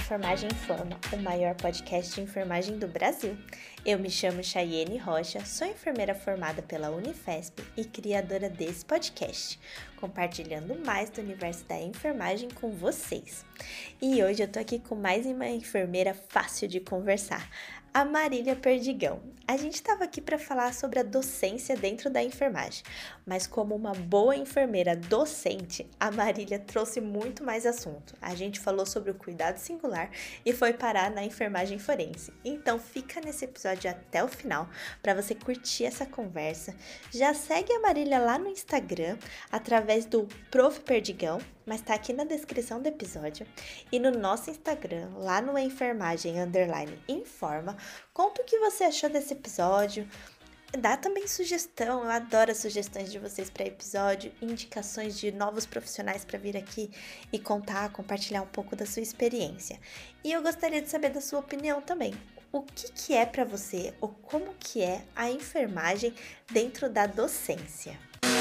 Enfermagem Informa, o maior podcast de enfermagem do Brasil. Eu me chamo Chayene Rocha, sou enfermeira formada pela Unifesp e criadora desse podcast, compartilhando mais do universo da enfermagem com vocês. E hoje eu tô aqui com mais uma enfermeira fácil de conversar, a Marília Perdigão. A gente estava aqui para falar sobre a docência dentro da enfermagem, mas como uma boa enfermeira docente, a Marília trouxe muito mais assunto. A gente falou sobre o cuidado singular e foi parar na enfermagem forense. Então fica nesse episódio até o final para você curtir essa conversa. Já segue a Marília lá no Instagram através do Prof. Perdigão, mas tá aqui na descrição do episódio. E no nosso Instagram, lá no enfermagem_informa, conta o que você achou desse episódio. Dá também sugestão, eu adoro as sugestões de vocês para episódio, indicações de novos profissionais para vir aqui e contar, compartilhar um pouco da sua experiência. E eu gostaria de saber da sua opinião também. O que é para você, ou como que é a enfermagem dentro da docência?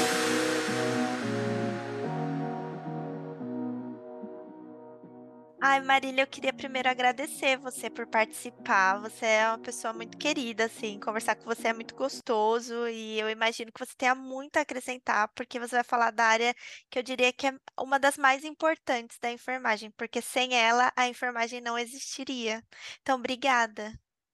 Ai, Marília, eu queria primeiro agradecer você por participar. Você é uma pessoa muito querida, assim, conversar com você é muito gostoso e eu imagino que você tenha muito a acrescentar, porque você vai falar da área que eu diria que é uma das mais importantes da enfermagem, porque sem ela a enfermagem não existiria. Então, obrigada.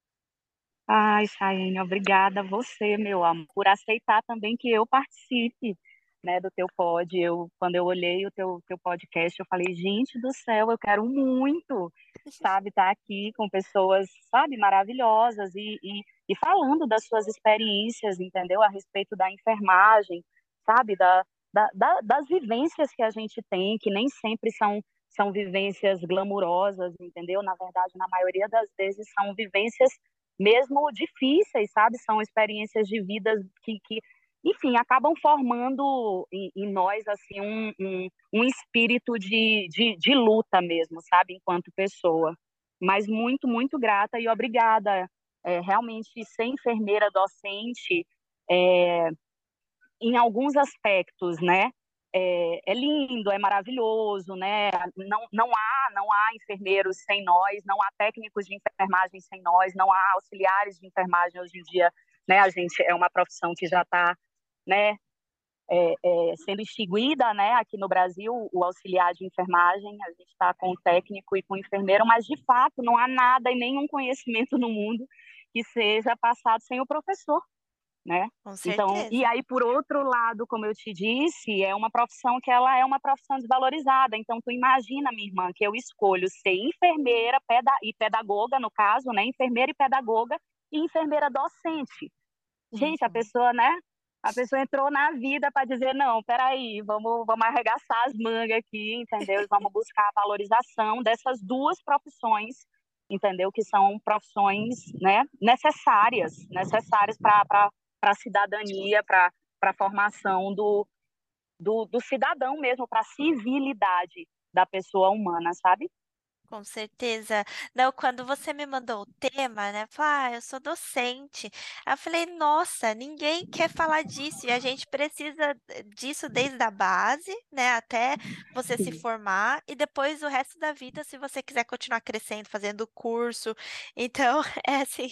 Ai, Chayenne, obrigada a você, meu amor, por aceitar também que eu participe, né, do teu pod. Quando eu olhei o teu podcast, eu falei, gente do céu, eu quero muito, sabe, estar aqui com pessoas, sabe, maravilhosas e falando das suas experiências, entendeu, a respeito da enfermagem, sabe, das vivências que a gente tem, que nem sempre são vivências glamurosas, entendeu? Na verdade, na maioria das vezes são vivências mesmo difíceis, sabe? São experiências de vida que enfim, acabam formando em nós assim um espírito de luta mesmo, sabe? Enquanto pessoa. Mas muito, muito grata e obrigada. Realmente, ser enfermeira docente, é, em alguns aspectos, né? É lindo, é maravilhoso, né? Não há enfermeiros sem nós, não há técnicos de enfermagem sem nós, não há auxiliares de enfermagem hoje em dia, né? A gente é uma profissão que já está, né? Sendo extinguida, né? Aqui no Brasil, o auxiliar de enfermagem, a gente está com o técnico e com o enfermeiro, mas de fato não há nada e nenhum conhecimento no mundo que seja passado sem o professor, né? Com Então, e certeza. aí, por outro lado, como eu te disse, é uma profissão que ela é uma profissão desvalorizada. Então, tu imagina, minha irmã, que eu escolho ser enfermeira e pedagoga, no caso, né? Enfermeira e pedagoga e enfermeira docente. Gente, a Uhum. pessoa, né? A pessoa entrou na vida para dizer, não, peraí, vamos arregaçar as mangas aqui, entendeu? E vamos buscar a valorização dessas duas profissões, entendeu? Que são profissões, né, necessárias para a cidadania, para a formação do cidadão mesmo, para a civilidade da pessoa humana, sabe? Com certeza. Não, quando você me mandou o tema, né? Falou, eu sou docente. Aí eu falei, nossa, ninguém quer falar disso e a gente precisa disso desde a base, né? Até você se Sim. formar e depois o resto da vida, se você quiser continuar crescendo, fazendo curso. Então, é assim,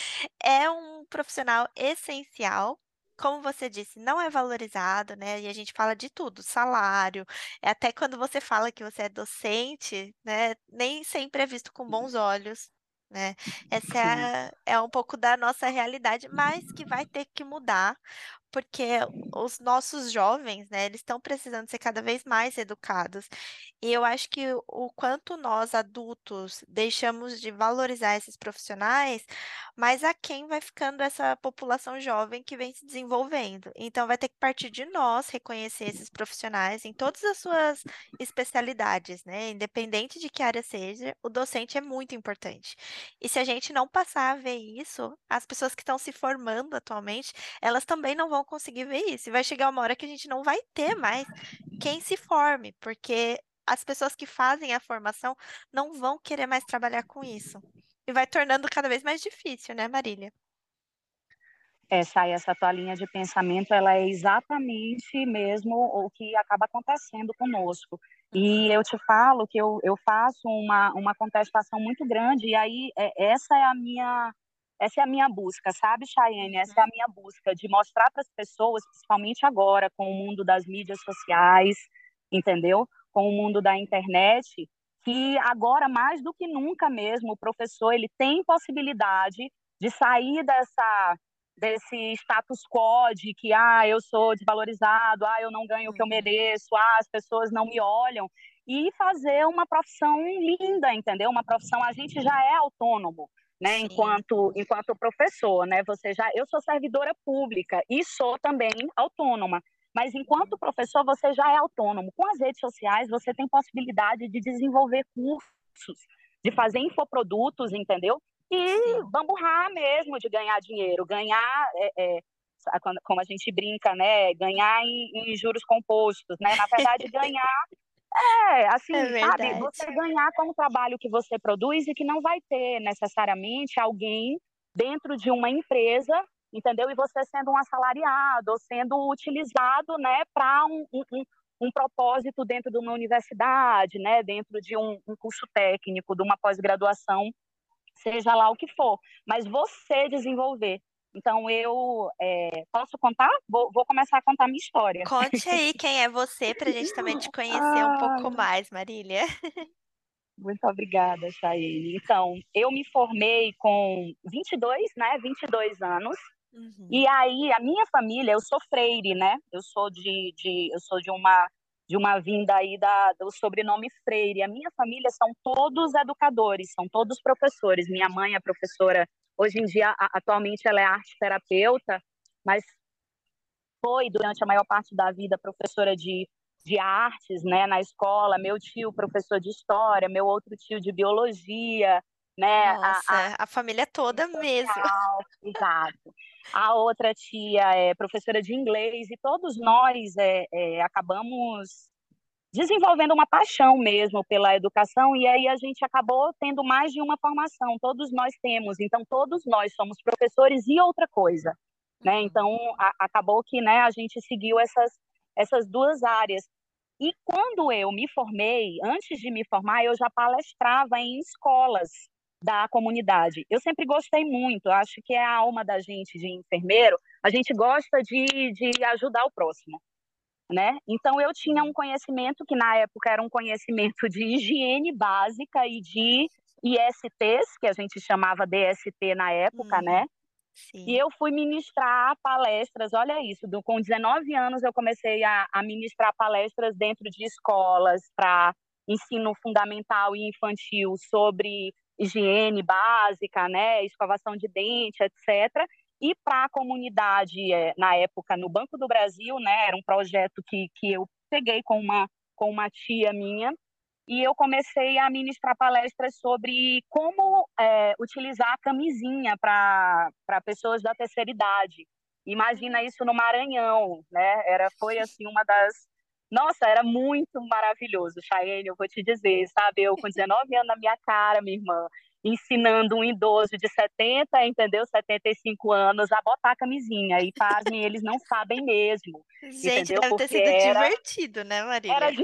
é um profissional essencial. Como você disse, não é valorizado, né? E a gente fala de tudo, salário. Até quando você fala que você é docente, né? Nem sempre é visto com bons olhos, né? Essa Sim. é um pouco da nossa realidade, mas que vai ter que mudar, porque os nossos jovens, né? Eles estão precisando ser cada vez mais educados. E eu acho que o quanto nós adultos deixamos de valorizar esses profissionais, mais a quem vai ficando essa população jovem que vem se desenvolvendo. Então vai ter que partir de nós reconhecer esses profissionais em todas as suas especialidades, né? Independente de que área seja, o docente é muito importante. E se a gente não passar a ver isso, as pessoas que estão se formando atualmente, elas também não vão conseguir ver isso. E vai chegar uma hora que a gente não vai ter mais quem se forme, porque as pessoas que fazem a formação não vão querer mais trabalhar com isso. E vai tornando cada vez mais difícil, né, Marília? essa tua linha de pensamento, ela é exatamente mesmo o que acaba acontecendo conosco. Uhum. E eu te falo que eu faço uma contestação muito grande, e aí essa é a minha busca, sabe, Chayenne? Essa é a Uhum. minha busca, de mostrar para as pessoas, principalmente agora, com o mundo das mídias sociais, entendeu? Com o mundo da internet, que agora, mais do que nunca mesmo, o professor ele tem possibilidade de sair desse status quo de que eu sou desvalorizado, eu não ganho o que eu Uhum. mereço, as pessoas não me olham, e fazer uma profissão linda, entendeu? Uma profissão, a gente já é autônomo, né? Sim. Enquanto professor, né? Eu sou servidora pública e sou também autônoma. Mas enquanto Uhum. professor, você já é autônomo. Com as redes sociais, você tem possibilidade de desenvolver cursos, de fazer infoprodutos, entendeu? E Sim. bamburrar mesmo de ganhar dinheiro, ganhar, como a gente brinca, né? Ganhar em juros compostos, né? Na verdade, ganhar, É assim, sabe? verdade. Você ganhar com o trabalho que você produz e que não vai ter necessariamente alguém dentro de uma empresa, entendeu? E você sendo um assalariado, ou sendo utilizado, né, para um propósito dentro de uma universidade, né, dentro de um curso técnico, de uma pós-graduação, seja lá o que for, mas você desenvolver. Então, posso contar? Vou começar a contar a minha história. Conte aí quem é você para a gente também te conhecer um pouco Ai, mais, Marília. muito obrigada, Chayene. Então, eu me formei com 22, né? 22 anos. Uhum. E aí, a minha família, eu sou freire, né? Eu sou de uma vinda aí do sobrenome Freire. A minha família são todos educadores, são todos professores. Minha mãe é professora, hoje em dia, atualmente, ela é arte terapeuta, mas foi, durante a maior parte da vida, professora de artes, né, na escola. Meu tio, professor de história, meu outro tio de biologia, né, Nossa, a família toda mesmo. social, exato. A outra tia é professora de inglês, e todos nós acabamos desenvolvendo uma paixão mesmo pela educação, e aí a gente acabou tendo mais de uma formação, todos nós temos, então todos nós somos professores e outra coisa, né? Uhum. Então acabou que, né, a gente seguiu essas duas áreas. E quando eu me formei, antes de me formar, eu já palestrava em escolas da comunidade. Eu sempre gostei muito, acho que é a alma da gente de enfermeiro, a gente gosta de ajudar o próximo, né? Então eu tinha um Sim. conhecimento que na época era um conhecimento de higiene básica e de ISTs, que a gente chamava DST na época, né? Uhum. E Sim. eu fui ministrar palestras, olha isso, com 19 anos eu comecei a ministrar palestras dentro de escolas para ensino fundamental e infantil sobre higiene básica, né, escovação de dente, etc. E para a comunidade, na época, no Banco do Brasil, né, era um projeto que eu peguei com uma tia minha, e eu comecei a ministrar palestras sobre como utilizar a camisinha para pessoas da terceira idade. Imagina isso no Maranhão, né? Foi assim uma das... Nossa, era muito maravilhoso, Chayenne, eu vou te dizer, sabe? Eu com 19 anos na minha cara, minha irmã, ensinando um idoso de 70, entendeu? 75 anos a botar a camisinha. E, pasmem, eles não sabem mesmo, Gente, entendeu? deve ter Porque sido divertido, né, Marília?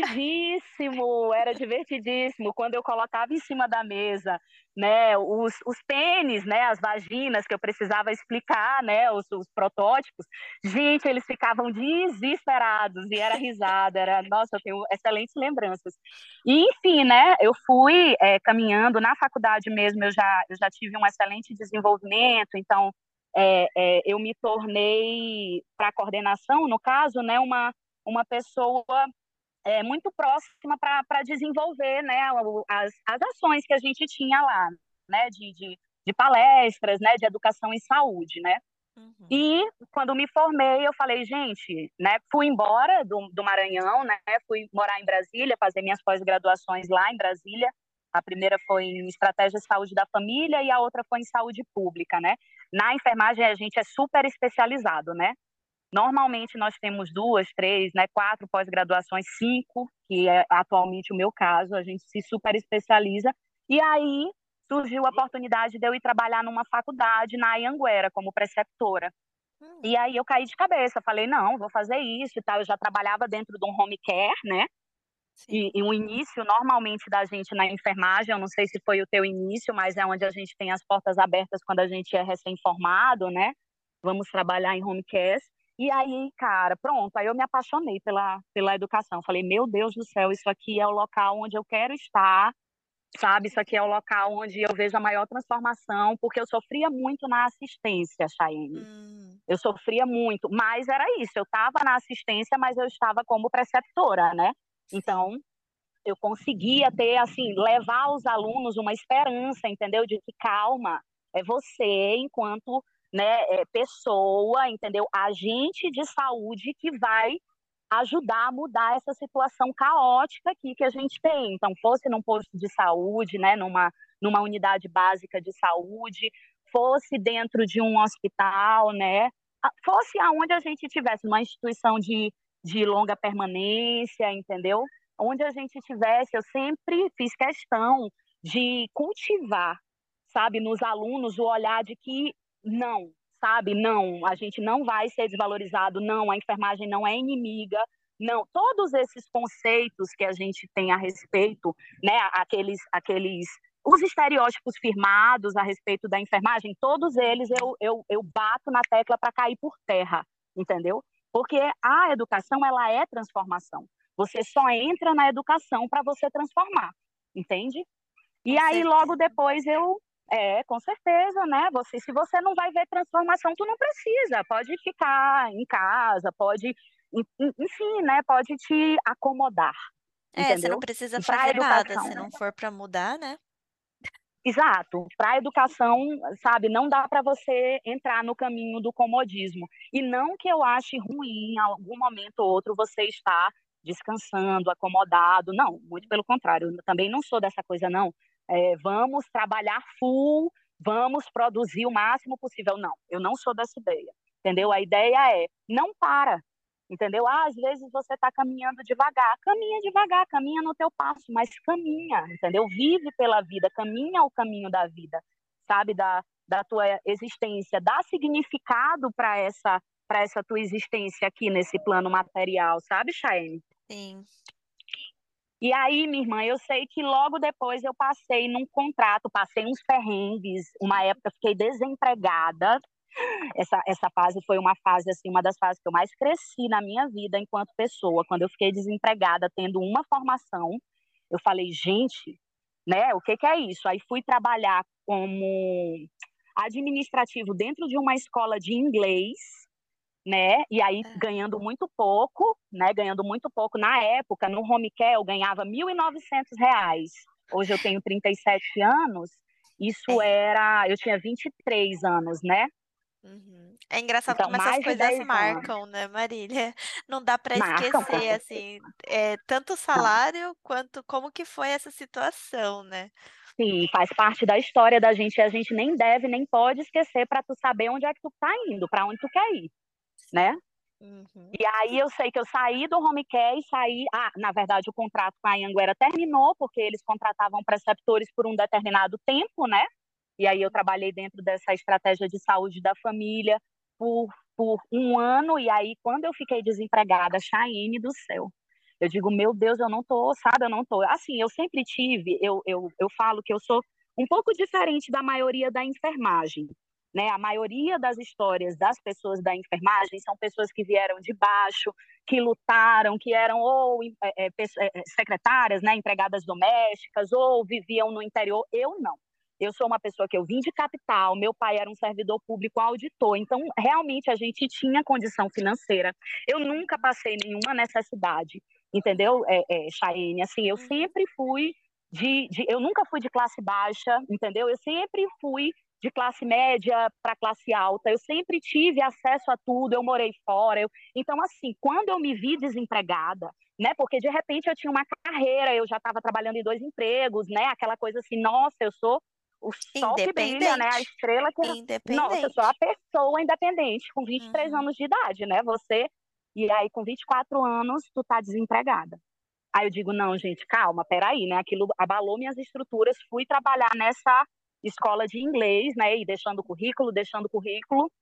era divertidíssimo quando eu colocava em cima da mesa, né, os pênis, né, as vaginas que eu precisava explicar, né, os protótipos. Gente, eles ficavam desesperados e era risada, nossa, eu tenho excelentes lembranças. E enfim, né, eu fui caminhando na faculdade mesmo, eu já tive um excelente desenvolvimento, então eu me tornei, para a coordenação, no caso, né, uma pessoa muito próxima para desenvolver, né, as ações que a gente tinha lá, né, de palestras, né, de educação em saúde, né. Uhum. E quando me formei, eu falei, gente, né, fui embora do Maranhão, né, fui morar em Brasília, fazer minhas pós-graduações lá em Brasília. A primeira foi em estratégia de saúde da família e a outra foi em saúde pública, né. Na enfermagem a gente é super especializado, né. Normalmente nós temos duas, três, né, quatro pós-graduações, cinco, que é atualmente o meu caso, a gente se super especializa. E aí surgiu a oportunidade de eu ir trabalhar numa faculdade na Anhanguera como preceptora. E aí eu caí de cabeça, falei, não, vou fazer isso e tal. Eu já trabalhava dentro de um home care, né? Sim. E o início, normalmente, da gente na enfermagem, eu não sei se foi o teu início, mas é onde a gente tem as portas abertas quando a gente é recém-formado, né? Vamos trabalhar em home care. E aí, cara, pronto, aí eu me apaixonei pela educação. Falei, meu Deus do céu, isso aqui é o local onde eu quero estar, sabe? Isso aqui é o local onde eu vejo a maior transformação, porque eu sofria muito na assistência, Chayenne. Hum, Eu sofria muito, mas era isso, eu estava na assistência, mas eu estava como preceptora, né? sim. Então, eu conseguia ter, assim, levar aos alunos uma esperança, entendeu? De que calma, é você, enquanto, né, pessoa, entendeu? Agente de saúde que vai ajudar a mudar essa situação caótica aqui que a gente tem. Então, fosse num posto de saúde, né, numa unidade básica de saúde, fosse dentro de um hospital, né, fosse aonde a gente tivesse uma instituição de longa permanência, entendeu? Onde a gente tivesse, eu sempre fiz questão de cultivar, sabe, nos alunos o olhar de que não, sabe, não, a gente não vai ser desvalorizado, não, a enfermagem não é inimiga, não, todos esses conceitos que a gente tem a respeito, né, os estereótipos firmados a respeito da enfermagem, todos eles Uhum. eu bato na tecla para cair por terra, entendeu? Porque a educação, ela é transformação. Você só entra na educação para você transformar, entende? E Com aí, logo certeza. depois, com certeza, né? Se você não vai ver transformação, tu não precisa. Pode ficar em casa, pode, enfim, né? Pode te acomodar, É, você não entendeu? precisa Para a fazer nada, educação, se não for para mudar, né. exato. Para a educação, sabe, não dá para você entrar no caminho do comodismo. E não que eu ache ruim, em algum momento ou outro, você estar descansando, acomodado. Não, muito pelo contrário. Eu também não sou dessa coisa, não. Vamos trabalhar full, vamos produzir o máximo possível. Não, eu não sou dessa ideia. Entendeu? A ideia é não para. Entendeu? Às vezes você está caminha devagar, caminha no teu passo, mas caminha, entendeu? Vive pela vida, caminha o caminho da vida, sabe? Da tua existência, dá significado para essa tua existência aqui nesse plano material, sabe, Chayne? Sim. E aí, minha irmã, eu sei que logo depois eu passei num contrato, passei uns perrengues, uma época fiquei desempregada. Essa fase foi uma fase, assim, uma das fases que eu mais cresci na minha vida enquanto pessoa. Quando eu fiquei desempregada, tendo uma formação, eu falei, gente, né, o que que é isso? Aí fui trabalhar como administrativo dentro de uma escola de inglês, né? E aí Aham. ganhando muito pouco, né? Ganhando muito pouco. Na época, no home care, eu ganhava R$ 1.900. Hoje eu tenho 37 anos. É. Eu tinha 23 anos, né? Uhum. É engraçado Então, como essas mais de coisas 10 anos. marcam, né, Marília? Não dá para Marcam, com esquecer, certeza. assim, tanto o Não. salário quanto como que foi essa situação, né. Sim, faz parte da história da gente e a gente nem deve, nem pode esquecer para tu saber onde é que tu tá indo, para onde tu quer ir, né? Sim. Uhum. E aí eu sei que eu saí do home care e saí. Ah, na verdade, o contrato com a Anhanguera terminou, porque eles contratavam preceptores por um determinado tempo, né? E aí eu trabalhei dentro dessa estratégia de saúde da família por um ano, e aí quando eu fiquei desempregada, Chayenne do céu, eu digo, meu Deus, eu não tô, sabe, eu não tô. Assim, eu sempre tive, eu falo que eu sou um pouco diferente da maioria da enfermagem, né? A maioria das histórias das pessoas da enfermagem são pessoas que vieram de baixo, que lutaram, que eram ou secretárias, né, empregadas domésticas, ou viviam no interior. Eu não. Eu sou uma pessoa que eu vim de capital, meu pai era um servidor público auditor, então realmente a gente tinha condição financeira. Eu nunca passei nenhuma necessidade, entendeu, Chayenne? Assim, eu Uhum. sempre fui eu nunca fui de classe baixa, entendeu? Eu sempre fui de classe média para classe alta, eu sempre tive acesso a tudo, eu morei fora. Então, assim, quando eu me vi desempregada, né? Porque de repente eu tinha uma carreira, eu já estava trabalhando em dois empregos, né? Aquela coisa assim, nossa, eu sou o sol que brilha, né? A Independente. estrela que. Nossa, eu sou a Independente. pessoa independente, com 23 Uhum. anos de idade, né? Você. E aí, com 24 anos, tu tá desempregada. Aí eu digo, não, gente, calma, peraí, né? Aquilo abalou minhas estruturas, fui trabalhar nessa escola de inglês, né? E deixando currículo.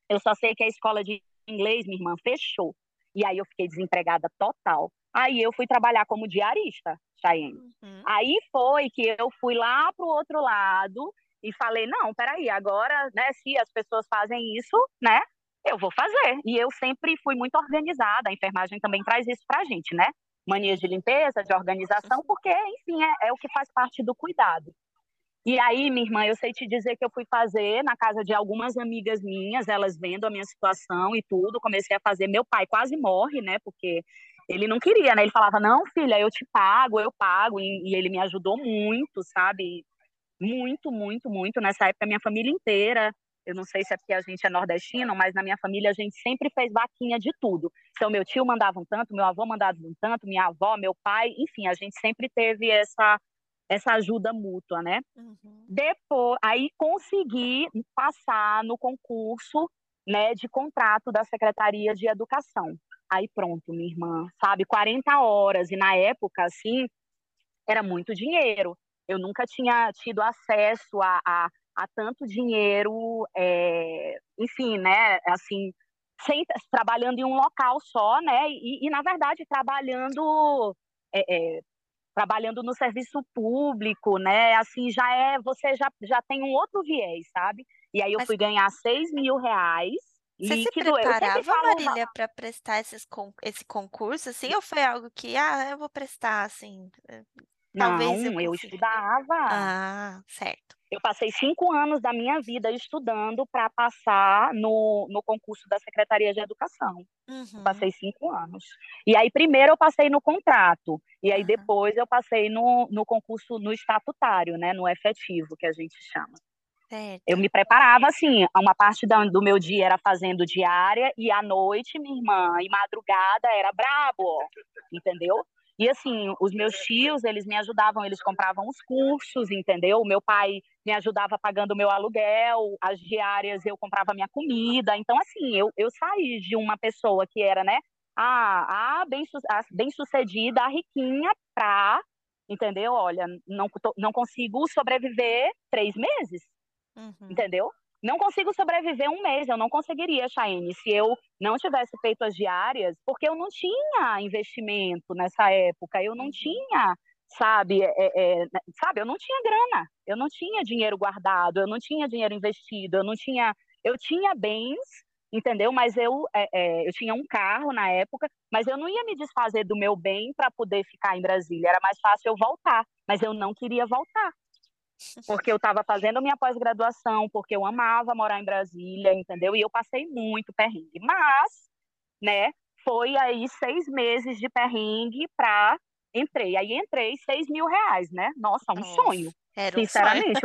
Eu só sei que a escola de inglês, minha irmã, fechou. E aí eu fiquei desempregada total. Aí eu fui trabalhar como diarista, Chayenne. Uhum. Aí foi que eu fui lá pro outro lado e falei, não, peraí, agora, né, se as pessoas fazem isso, né, eu vou fazer. E eu sempre fui muito organizada, a enfermagem também traz isso pra gente, né? Manias de Sim. limpeza, de organização, porque, enfim, é o que faz parte do cuidado. E aí, minha irmã, eu sei te dizer que eu fui fazer na casa de algumas amigas minhas, elas vendo a minha situação e tudo, comecei a fazer. Meu pai quase morre, né? Porque ele não queria, né? Ele falava: "Não, filha, eu te pago, eu pago". E ele me ajudou muito, sabe? Muito, muito, muito. Nessa época, minha família inteira. Eu não sei se é porque a gente é nordestino, mas na minha família a gente sempre fez vaquinha de tudo. Então, meu tio mandava um tanto, meu avô mandava um tanto, minha avó, meu pai, enfim, a gente sempre teve essa ajuda mútua, né? Uhum. Depois, aí consegui passar no concurso, né, de contrato da Secretaria de Educação. Aí pronto, minha irmã, sabe, 40 horas, e na época, assim, era muito dinheiro. Eu nunca tinha tido acesso a tanto dinheiro, enfim, né, assim, trabalhando em um local só, né, na verdade, é, é, trabalhando no serviço público, né? Assim, você já tem um outro viés, sabe? E aí eu Mas fui ganhar R$ 6.000 você se líquido. Eu sempre preparava, falo, Marília, para prestar esse concurso, assim, ou foi algo que, eu vou prestar, assim, talvez eu não, eu consiga? estudava. Ah, certo. Eu passei 5 anos da minha vida estudando para passar no concurso da Secretaria de Educação. Eu Uhum. passei 5 anos. E aí, primeiro eu passei no contrato, e aí Aham. depois eu passei no concurso, no estatutário, né, no efetivo, que a gente chama. Eu Certo. me preparava assim, uma parte do meu dia era fazendo diária e à noite, minha irmã, e madrugada era brabo, ó, entendeu? E assim, os meus tios, eles me ajudavam, eles compravam os cursos, entendeu? O meu pai me ajudava pagando o meu aluguel, as diárias eu comprava minha comida. Então, assim, eu saí de uma pessoa que era, né, bem sucedida, a riquinha, pra, entendeu? Olha, não consigo sobreviver 3 meses, Uhum. entendeu? Não consigo sobreviver um mês, eu não conseguiria, Chayenne, se eu não tivesse feito as diárias, porque eu não tinha investimento nessa época, eu não Uhum. tinha, sabe, sabe, eu não tinha grana, eu não tinha dinheiro guardado, eu não tinha dinheiro investido, eu tinha bens, entendeu? Mas eu tinha um carro na época, mas eu não ia me desfazer do meu bem para poder ficar em Brasília, era mais fácil eu voltar, mas eu não queria voltar porque eu estava fazendo minha pós-graduação, porque eu amava morar em Brasília, entendeu? E eu passei muito perrengue. Mas, né, foi aí 6 meses de perrengue para entrei. Aí entrei R$ 6.000, né? Nossa, um sonho. Nossa, era um sonho. Sinceramente,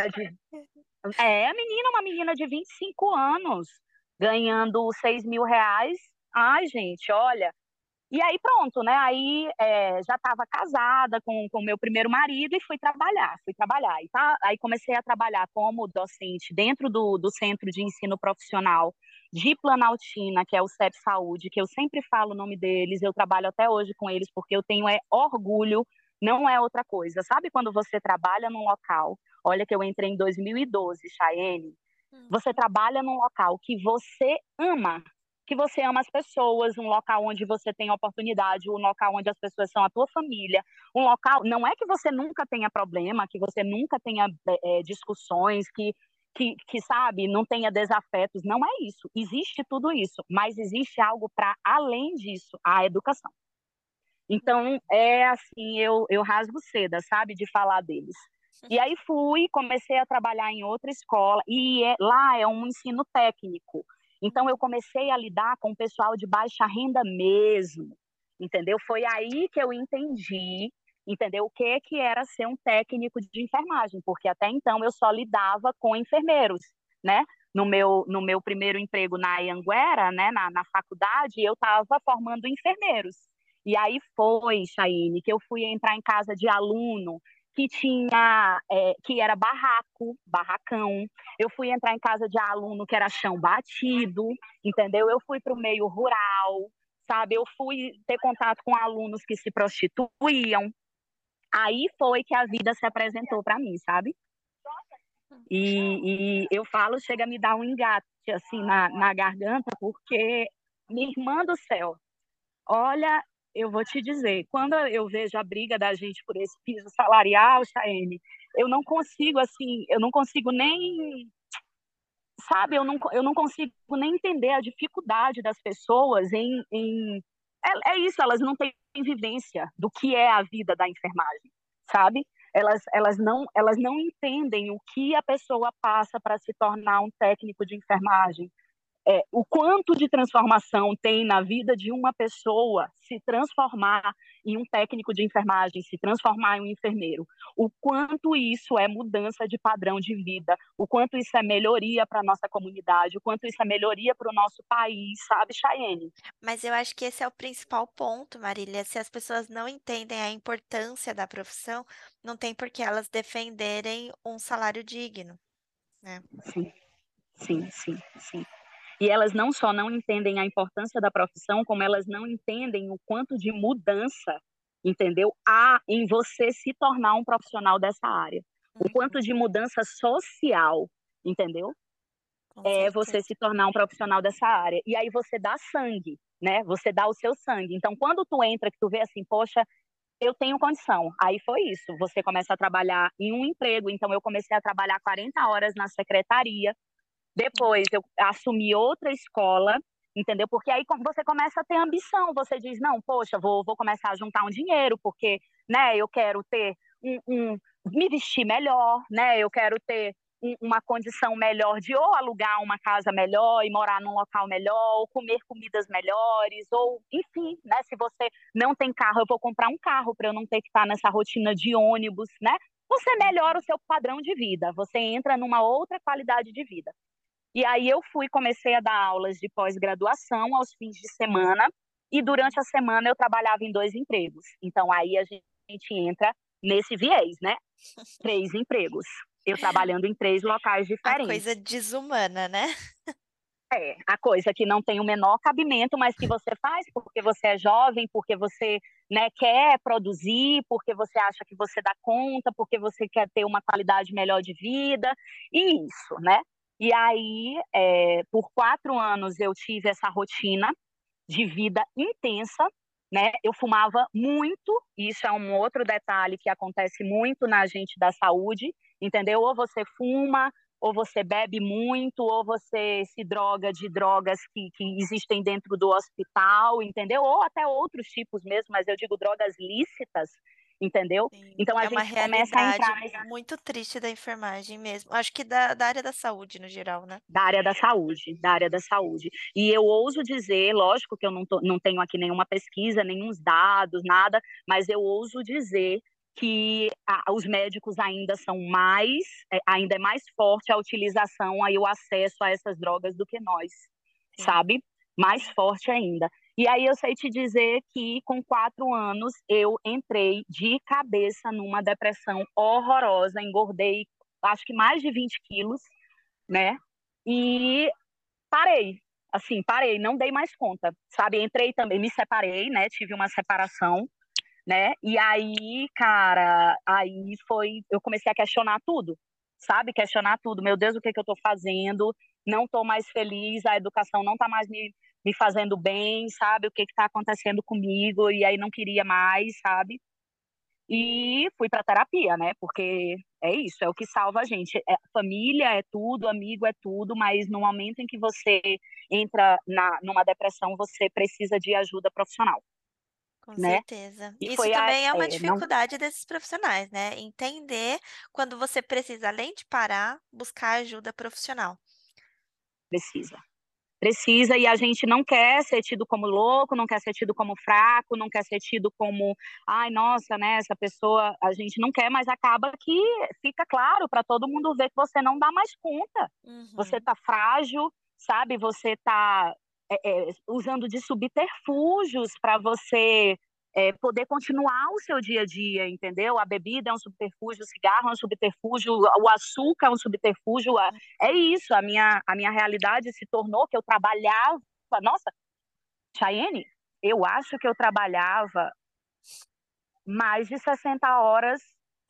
uma menina de 25 anos ganhando R$ 6.000. Ai, gente, olha, e aí pronto, né? Aí já estava casada com o meu primeiro marido e fui trabalhar. Aí comecei a trabalhar como docente dentro do Centro de Ensino Profissional de Planaltina, que é o CEP Saúde, que eu sempre falo o nome deles, eu trabalho até hoje com eles porque eu tenho orgulho, não é outra coisa. Sabe quando você trabalha num local? Olha que eu entrei em 2012, Chayenne. Você Uhum. trabalha num local que você ama as pessoas, um local onde você tem oportunidade, um local onde as pessoas são a tua família, um local, não é que você nunca tenha problema, que você nunca tenha discussões, que, sabe, não tenha desafetos, não é isso, existe tudo isso, mas existe algo para além disso, a educação. Então, é assim, eu rasgo seda, sabe, de falar deles. E aí comecei a trabalhar em outra escola, e lá é um ensino técnico. Então, eu comecei a lidar com o pessoal de baixa renda mesmo, entendeu? Foi aí que eu entendi, entendeu? O que era ser um técnico de enfermagem, porque até então eu só lidava com enfermeiros, né? No meu primeiro emprego na Anhanguera, né, na faculdade, eu estava formando enfermeiros. E aí foi, Chayenne, que eu fui entrar em casa de aluno que era barracão. Eu fui entrar em casa de aluno que era chão batido, entendeu? Eu fui para o meio rural, sabe? Eu fui ter contato com alunos que se prostituíam. Aí foi que a vida se apresentou para mim, sabe? E eu falo, chega a me dar um engate assim na garganta, porque, minha irmã do céu, olha, eu vou te dizer, quando eu vejo a briga da gente por esse piso salarial, Chayene, eu não consigo nem, sabe, eu não consigo nem entender a dificuldade das pessoas é isso, elas não têm vivência do que é a vida da enfermagem, sabe? Elas não entendem o que a pessoa passa para se tornar um técnico de enfermagem, o quanto de transformação tem na vida de uma pessoa se transformar em um técnico de enfermagem, se transformar em um enfermeiro, o quanto isso é mudança de padrão de vida, o quanto isso é melhoria para a nossa comunidade, o quanto isso é melhoria para o nosso país, sabe, Chayene? Mas eu acho que esse é o principal ponto, Marília. Se as pessoas não entendem a importância da profissão, não tem por que elas defenderem um salário digno, né? Sim, sim, sim, sim. E elas não só não entendem a importância da profissão, como elas não entendem o quanto de mudança, entendeu? Há em você se tornar um profissional dessa área. O Uhum, quanto de mudança social, entendeu? com É certeza. você se tornar um profissional dessa área. E aí você dá sangue, né? Você dá o seu sangue. Então, quando tu entra, que tu vê assim, poxa, eu tenho condição. Aí foi isso. Você começa a trabalhar em um emprego. Então, eu comecei a trabalhar 40 horas na secretaria, depois eu assumi outra escola, entendeu? Porque aí você começa a ter ambição, você diz, não, poxa, vou começar a juntar um dinheiro, porque, né, eu quero ter me vestir melhor, né? Eu quero ter uma condição melhor de ou alugar uma casa melhor e morar num local melhor, ou comer comidas melhores, ou enfim, né? Se você não tem carro, eu vou comprar um carro para eu não ter que estar nessa rotina de ônibus, né? Você melhora o seu padrão de vida, você entra numa outra qualidade de vida. E aí eu comecei a dar aulas de pós-graduação aos fins de semana, e durante a semana eu trabalhava em 2 empregos. Então aí a gente entra nesse viés, né? 3 empregos. Eu trabalhando em 3 locais A coisa diferentes. desumana, né? A coisa que não tem o menor cabimento, mas que você faz porque você é jovem, porque você, né, quer produzir, porque você acha que você dá conta, porque você quer ter uma qualidade melhor de vida, e isso, né? E aí, por 4 anos eu tive essa rotina de vida intensa, né? Eu fumava muito, isso é um outro detalhe que acontece muito na gente da saúde, entendeu? Ou você fuma, ou você bebe muito, ou você se droga de drogas que existem dentro do hospital, entendeu? Ou até outros tipos mesmo, mas eu digo drogas lícitas, entendeu? Sim, Então a é uma gente começa a realidade entrar nesse muito triste da enfermagem mesmo. Acho que da área da saúde no geral, né? da área da saúde, da área da saúde. E eu ouso dizer, lógico que eu não tenho aqui nenhuma pesquisa, nenhum dados, nada, mas eu ouso dizer que os médicos ainda são mais, ainda é mais forte a utilização e o acesso a essas drogas do que nós, Sim. sabe? Mais forte ainda. E aí eu sei te dizer que com 4 anos eu entrei de cabeça numa depressão horrorosa, engordei acho que mais de 20 quilos, né? E parei, assim, parei, não dei mais conta, sabe? Entrei também, me separei, né? Tive uma separação, né? E aí, cara, aí eu comecei a questionar tudo, sabe? Questionar tudo. Meu Deus, o que que eu tô fazendo? Não tô mais feliz, a educação não tá mais me fazendo bem, sabe? O que que tá acontecendo comigo? E aí não queria mais, sabe? E fui para terapia, né? Porque é isso, é o que salva a gente. Família é tudo, amigo é tudo, mas no momento em que você entra numa depressão, você precisa de ajuda profissional, Com né? certeza. E Isso foi também é uma não dificuldade desses profissionais, né? Entender quando você precisa, além de parar, buscar ajuda profissional. precisa. Precisa, e a gente não quer ser tido como louco, não quer ser tido como fraco, não quer ser tido como, ai, nossa, né, essa pessoa, a gente não quer, mas acaba que fica claro para todo mundo ver que você não dá mais conta. Você Uhum. tá frágil, sabe? Você tá usando de subterfúgios para você poder continuar o seu dia a dia, entendeu? A bebida é um subterfúgio, o cigarro é um subterfúgio, o açúcar é um subterfúgio. É isso, a minha realidade se tornou que eu trabalhava. Nossa, Chayene, eu acho que eu trabalhava mais de 60 horas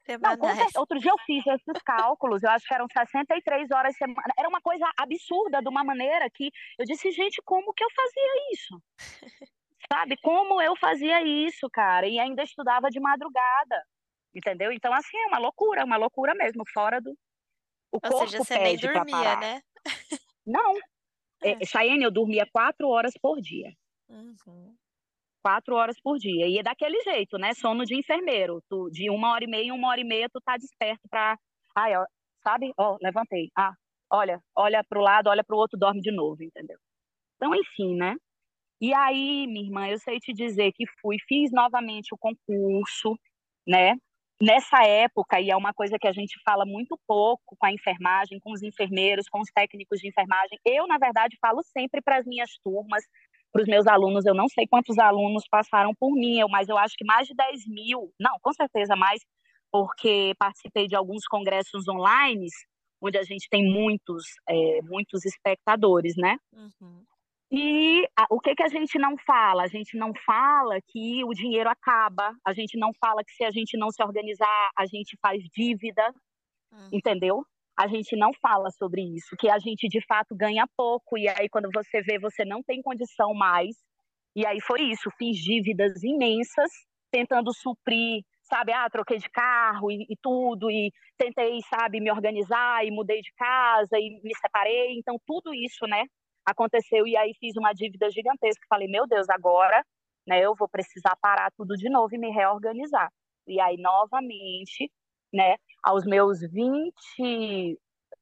Não, com certeza. Semanais. Outro dia eu fiz esses cálculos, eu acho que eram 63 horas semana. Era uma coisa absurda, de uma maneira que eu disse, gente, como que eu fazia isso? Sabe? Como eu fazia isso, cara? E ainda estudava de madrugada, entendeu? Então, assim, é uma loucura mesmo, fora do. O Ou seja, corpo você nem pede para dormia, parar. né? Não, É. Chayenne, eu dormia 4 horas por dia. Uhum. 4 horas por dia. E é daquele jeito, né? Sono de enfermeiro. Tu, de 1 hora e meia em 1 hora e meia, tu tá desperto pra. Ai, ó, sabe? Ó, levantei. Ah, olha pro lado, olha pro outro, dorme de novo, entendeu? Então, enfim, né? E aí, minha irmã, eu sei te dizer que fiz novamente o concurso, né? Nessa época, e é uma coisa que a gente fala muito pouco com a enfermagem, com os enfermeiros, com os técnicos de enfermagem. Eu, na verdade, falo sempre para as minhas turmas, para os meus alunos. Eu não sei quantos alunos passaram por mim, mas eu acho que mais de 10 mil, não, com certeza mais, porque participei de alguns congressos online, onde a gente tem muitos espectadores, né? Uhum. E o que que a gente não fala? A gente não fala que o dinheiro acaba, a gente não fala que se a gente não se organizar, a gente faz dívida, Uhum. entendeu? A gente não fala sobre isso, que a gente de fato ganha pouco, e aí quando você vê, você não tem condição mais. E aí foi isso, fiz dívidas imensas, tentando suprir, sabe? Ah, troquei de carro e tudo, e tentei, sabe, me organizar, e mudei de casa, e me separei. Então, tudo isso, né, aconteceu, e aí fiz uma dívida gigantesca. Falei, meu Deus, agora, né, eu vou precisar parar tudo de novo e me reorganizar. E aí, novamente, né, aos meus 20,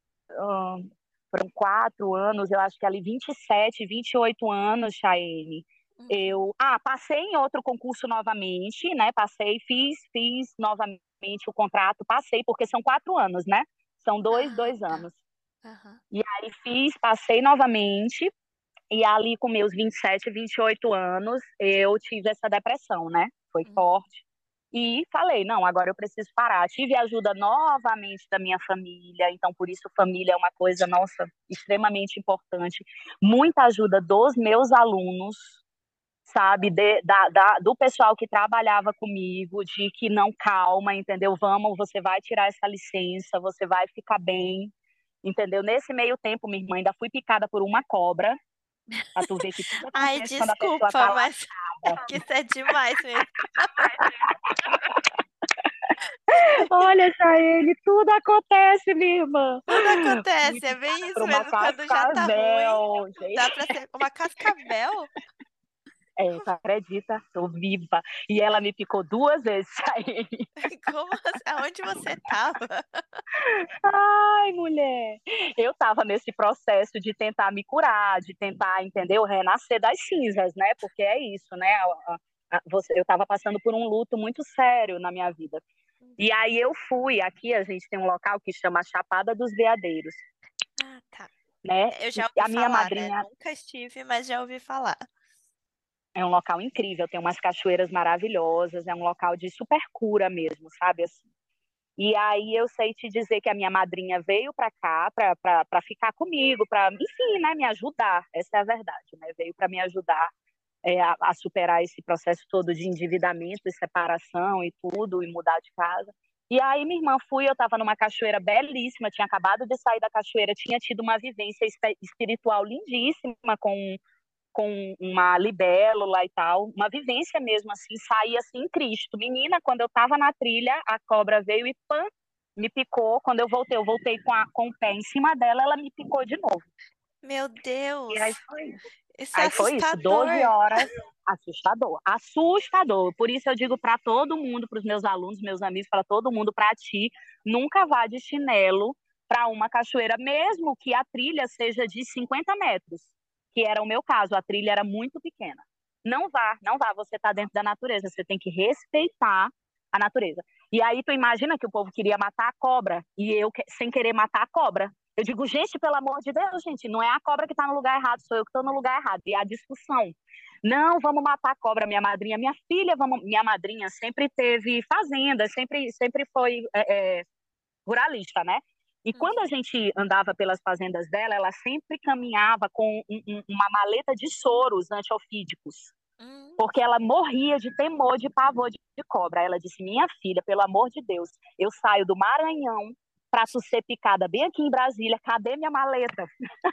foram 4 anos, eu acho que ali 27, 28 anos, Chayene, Uhum. eu passei em outro concurso novamente, né? Passei, fiz novamente o contrato, passei, porque são 4 anos, né? São dois, Ah, dois tá. anos. Aham. E aí passei novamente, e ali com meus 27, 28 anos, eu tive essa depressão, né? Foi Uhum. forte. E falei, não, agora eu preciso parar. Tive ajuda novamente da minha família, então por isso família é uma coisa, nossa, extremamente importante. Muita ajuda dos meus alunos, sabe, do pessoal que trabalhava comigo, de que não, calma, entendeu? Vamos, você vai tirar essa licença, você vai ficar bem, entendeu? Nesse meio tempo, minha irmã, ainda fui picada por uma cobra, pra tu ver que tudo Ai, acontece quando a pessoa desculpa, tá mas é lascada. que isso é demais mesmo. Olha, Jaene, tudo acontece, minha irmã. Tudo Fui acontece, é bem picada por isso uma mesmo. Quando já tá ruim, cascavel, gente. dá pra ser uma cascavel? Tu acredita? Tô viva. E ela me picou 2 vezes, Jaene. Como assim? Aonde você tava? Ai, mulher. Eu tava nesse processo de tentar me curar, de tentar, entendeu? Renascer das cinzas, né? Porque é isso, né? Eu tava passando por um luto muito sério na minha vida. E aí eu fui, aqui a gente tem um local que chama Chapada dos Veadeiros, Ah, tá. né? Eu E já ouvi a minha falar, né? madrinha Nunca estive, mas já ouvi falar. é um local incrível, tem umas cachoeiras maravilhosas, é um local de super cura mesmo, sabe assim. E aí eu sei te dizer que a minha madrinha veio para cá para ficar comigo, para, enfim, né, me ajudar. Essa é a verdade, né? Veio para me ajudar a superar esse processo todo de endividamento e separação e tudo, e mudar de casa. E aí, minha irmã, eu estava numa cachoeira belíssima, tinha acabado de sair da cachoeira, tinha tido uma vivência espiritual lindíssima com uma libélula e tal, uma vivência mesmo, assim, saí assim em Cristo. Menina, quando eu estava na trilha, a cobra veio e pã, me picou. Quando eu voltei com o pé em cima dela, ela me picou de novo. Meu E Deus, aí foi isso. isso é Aí foi isso, assustador. 12 horas, assustador, assustador. Por isso eu digo para todo mundo, para os meus alunos, meus amigos, para todo mundo, para ti, nunca vá de chinelo para uma cachoeira, mesmo que a trilha seja de 50 metros, que era o meu caso, a trilha era muito pequena. Não vá, não vá, você está dentro da natureza, você tem que respeitar a natureza. E aí tu imagina que o povo queria matar a cobra, e eu, sem querer matar a cobra, eu digo, gente, pelo amor de Deus, gente, não é a cobra que está no lugar errado, sou eu que estou no lugar errado. E a discussão. Não, vamos matar a cobra, minha madrinha, minha filha, minha madrinha sempre teve fazenda, sempre foi ruralista, né? E quando a Uhum. gente andava pelas fazendas dela, ela sempre caminhava com uma maleta de soros antiofídicos. Porque ela morria de temor, de pavor de cobra. Aí ela disse: minha filha, pelo amor de Deus, eu saio do Maranhão para tu ser picada bem aqui em Brasília, cadê minha maleta?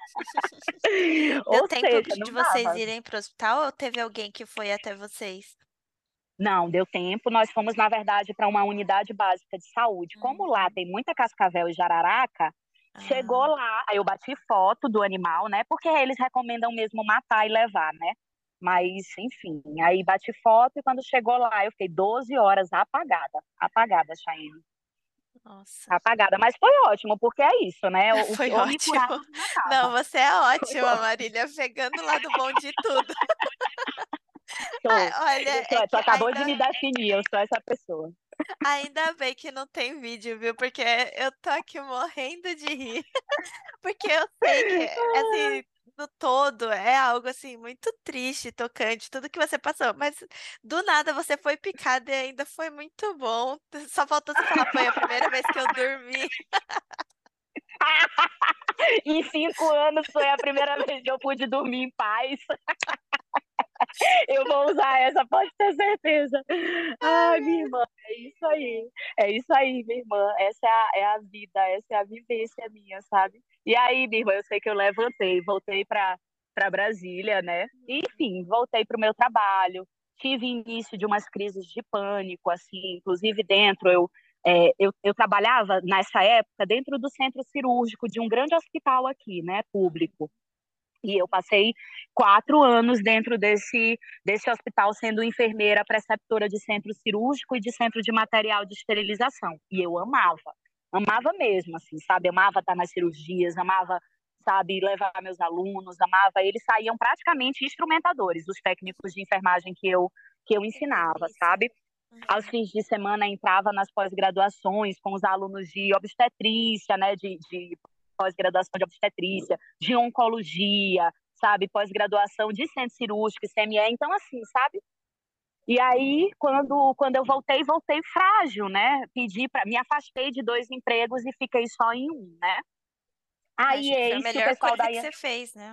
Deu Ou tempo seja, de não vocês dava. irem pro hospital ou teve alguém que foi até vocês? Não, deu tempo. Nós fomos, na verdade, para uma unidade básica de saúde. Como lá Uhum. tem muita cascavel e jararaca, chegou Ah, lá, aí eu bati foto do animal, né? Porque eles recomendam mesmo matar e levar, né? Mas, enfim, aí bati foto e quando chegou lá, eu fiquei 12 horas apagada, Chayenne, nossa. apagada. Mas foi ótimo, porque é isso, né? O Foi homem ótimo. curado não Não, acaba. você é Foi ótima, ótimo. Marília, pegando lá do bom de tudo. Sou. Ah, olha, é Tu que acabou de me definir, eu sou essa pessoa. ainda bem que não tem vídeo, viu? Porque eu tô aqui morrendo de rir. Porque eu sei que, assim, no todo é algo, assim, muito triste, tocante, tudo que você passou. Mas do nada você foi picada e ainda foi muito bom. Só faltou você falar, foi a primeira vez que eu dormi. Em 5 anos foi a primeira vez que eu pude dormir em paz. Eu vou usar essa, pode ter certeza. Ai, minha irmã, é isso aí. É isso aí, minha irmã. Essa é a vida, essa é a vivência minha, sabe? E aí, minha irmã, eu sei que eu levantei, voltei para Brasília, né? Enfim, voltei para o meu trabalho. Tive início de umas crises de pânico, assim, inclusive dentro, eu trabalhava nessa época dentro do centro cirúrgico de um grande hospital aqui, né, público. E eu passei 4 anos dentro desse hospital sendo enfermeira preceptora de centro cirúrgico e de centro de material de esterilização. E eu amava mesmo, assim, sabe? Amava estar nas cirurgias, amava, sabe, levar meus alunos, amava. Eles saíam praticamente instrumentadores, os técnicos de enfermagem que eu Que ensinava, delícia. sabe? Aos fins de semana entrava nas pós-graduações com os alunos de obstetrícia, né, de pós-graduação de obstetrícia, de oncologia, sabe, pós-graduação de centro cirúrgico, CME, então assim, sabe? E aí, quando eu voltei frágil, né? Me afastei de 2 empregos e fiquei só em um, né? Aí, Acho que foi a eis que o melhor pessoal coisa da que você fez, né?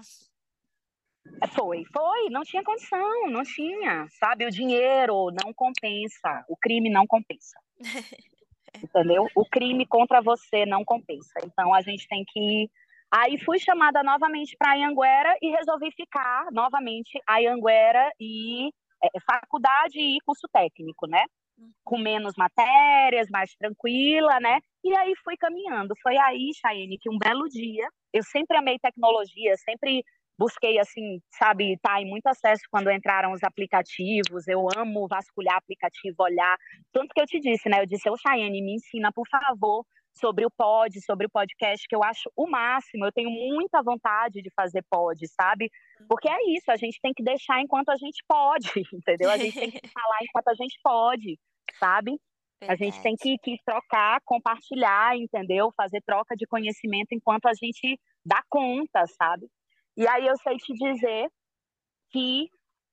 foi, não tinha condição, não tinha, sabe? O dinheiro não compensa, o crime não compensa. Entendeu? O crime contra você não compensa. Então a gente tem que. Aí fui chamada novamente para Anhanguera e resolvi ficar novamente a Anhanguera e faculdade e curso técnico, né? Com Uhum. menos matérias, mais tranquila, né? E aí fui caminhando. Foi aí, Chayenne, que um belo dia, eu sempre amei tecnologia, sempre busquei, assim, sabe, tá em muito acesso quando entraram os aplicativos. Eu amo vasculhar aplicativo, olhar. Tanto que eu te disse, né? Eu disse, ô Chayenne, me ensina, por favor, sobre o podcast, que eu acho o máximo. Eu tenho muita vontade de fazer pod, sabe? Porque é isso, a gente tem que deixar enquanto a gente pode, entendeu? A gente tem que falar enquanto a gente pode, sabe? A gente tem Verdade. que trocar, compartilhar, entendeu? Fazer troca de conhecimento enquanto a gente dá conta, sabe? E aí eu sei te dizer que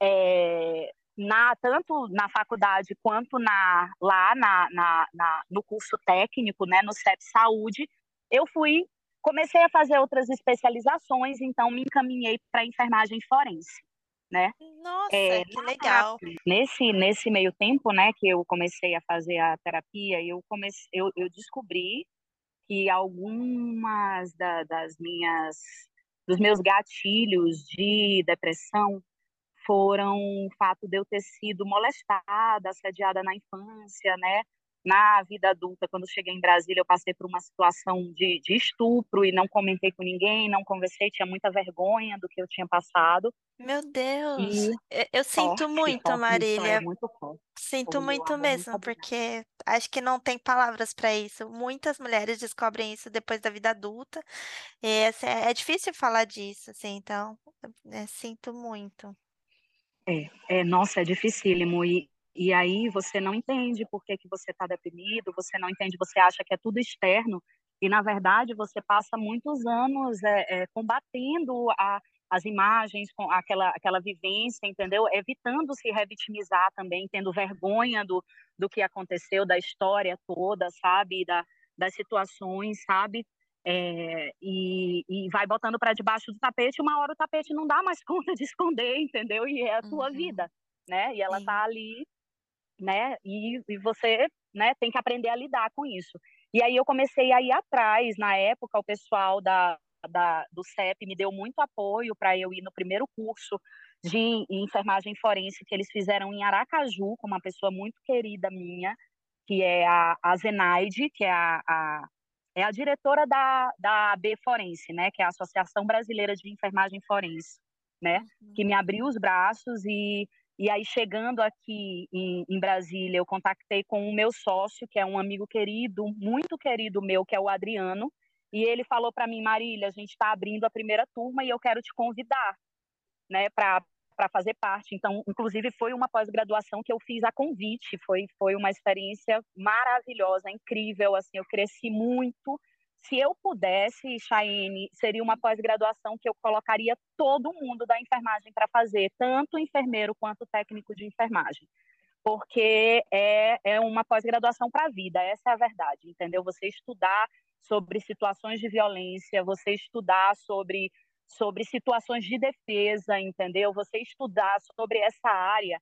tanto na faculdade quanto lá no curso técnico, né, no CEP Saúde, eu comecei a fazer outras especializações, então me encaminhei para enfermagem forense, né? Nossa, que legal. Nesse meio tempo, né, que eu comecei a fazer a terapia, eu descobri que algumas dos meus gatilhos de depressão foram o fato de eu ter sido molestada, assediada na infância, né? Na vida adulta, quando cheguei em Brasília, eu passei por uma situação de estupro e não comentei com ninguém, não conversei, tinha muita vergonha do que eu tinha passado. Meu Deus, E eu sinto forte, muito, forte, uma história Marília. muito forte. Sinto Foi, meu muito amor, mesmo, muito obrigada. porque acho que não tem palavras para isso. Muitas mulheres descobrem isso depois da vida adulta. E assim, é difícil falar disso, assim, então, sinto muito. Nossa, é dificílimo. E aí você não entende por que que você está deprimido, você não entende, você acha que é tudo externo, e na verdade você passa muitos anos combatendo as imagens, com aquela vivência, entendeu? Evitando se revitimizar também, tendo vergonha do que aconteceu, da história toda, sabe? Das situações, sabe? E vai botando para debaixo do tapete, uma hora o tapete não dá mais conta de esconder, entendeu? E é a tua Uhum. vida. né? E ela Sim. está ali, né? E você, né, tem que aprender a lidar com isso. E aí eu comecei a ir atrás. Na época, o pessoal do CEP me deu muito apoio para eu ir no primeiro curso de enfermagem forense que eles fizeram em Aracaju, com uma pessoa muito querida minha, que é a Zenaide, que é é a diretora da AB Forense, né, que é a Associação Brasileira de Enfermagem Forense, né, que Uhum. me abriu os braços e aí, chegando aqui em Brasília, eu contactei com o meu sócio, que é um amigo querido, muito querido meu, que é o Adriano, e ele falou para mim: Marília, a gente está abrindo a primeira turma e eu quero te convidar, né, para fazer parte. Então, inclusive, foi uma pós-graduação que eu fiz a convite, foi uma experiência maravilhosa, incrível, assim, eu cresci muito. Se eu pudesse, Chayenne, seria uma pós-graduação que eu colocaria todo mundo da enfermagem para fazer, tanto enfermeiro quanto técnico de enfermagem, porque é uma pós-graduação para a vida, essa é a verdade, entendeu? Você estudar sobre situações de violência, você estudar sobre situações de defesa, entendeu? Você estudar sobre essa área,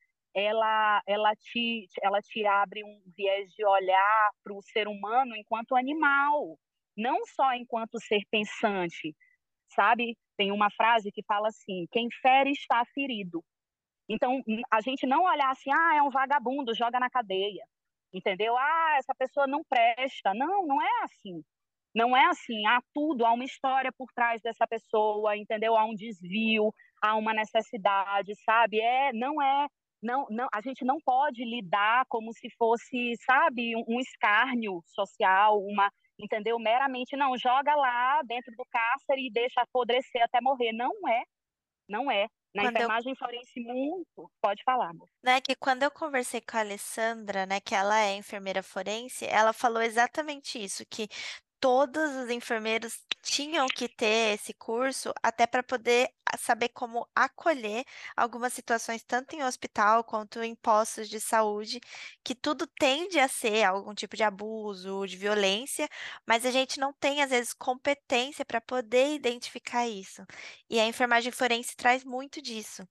ela te abre um viés de olhar para o ser humano enquanto animal, não só enquanto ser pensante, sabe? Tem uma frase que fala assim: quem fere está ferido. Então, a gente não olhar assim: ah, é um vagabundo, joga na cadeia, entendeu? Ah, essa pessoa não presta. Não, não é assim. Não é assim. Há tudo, há uma história por trás dessa pessoa, entendeu? Há um desvio, há uma necessidade, sabe? Não é, não, a gente não pode lidar como se fosse, sabe, um escárnio social, entendeu? Meramente, não, joga lá dentro do cárcere e deixa apodrecer até morrer. Não é, não é. Na Quando eu enfermagem forense, muito. Pode falar, amor. Né, que quando eu conversei com a Alessandra, né, que ela é enfermeira forense, ela falou exatamente isso, que todos os enfermeiros tinham que ter esse curso até para poder saber como acolher algumas situações, tanto em hospital quanto em postos de saúde, que tudo tende a ser algum tipo de abuso, de violência, mas a gente não tem, às vezes, competência para poder identificar isso. E a enfermagem forense traz muito disso.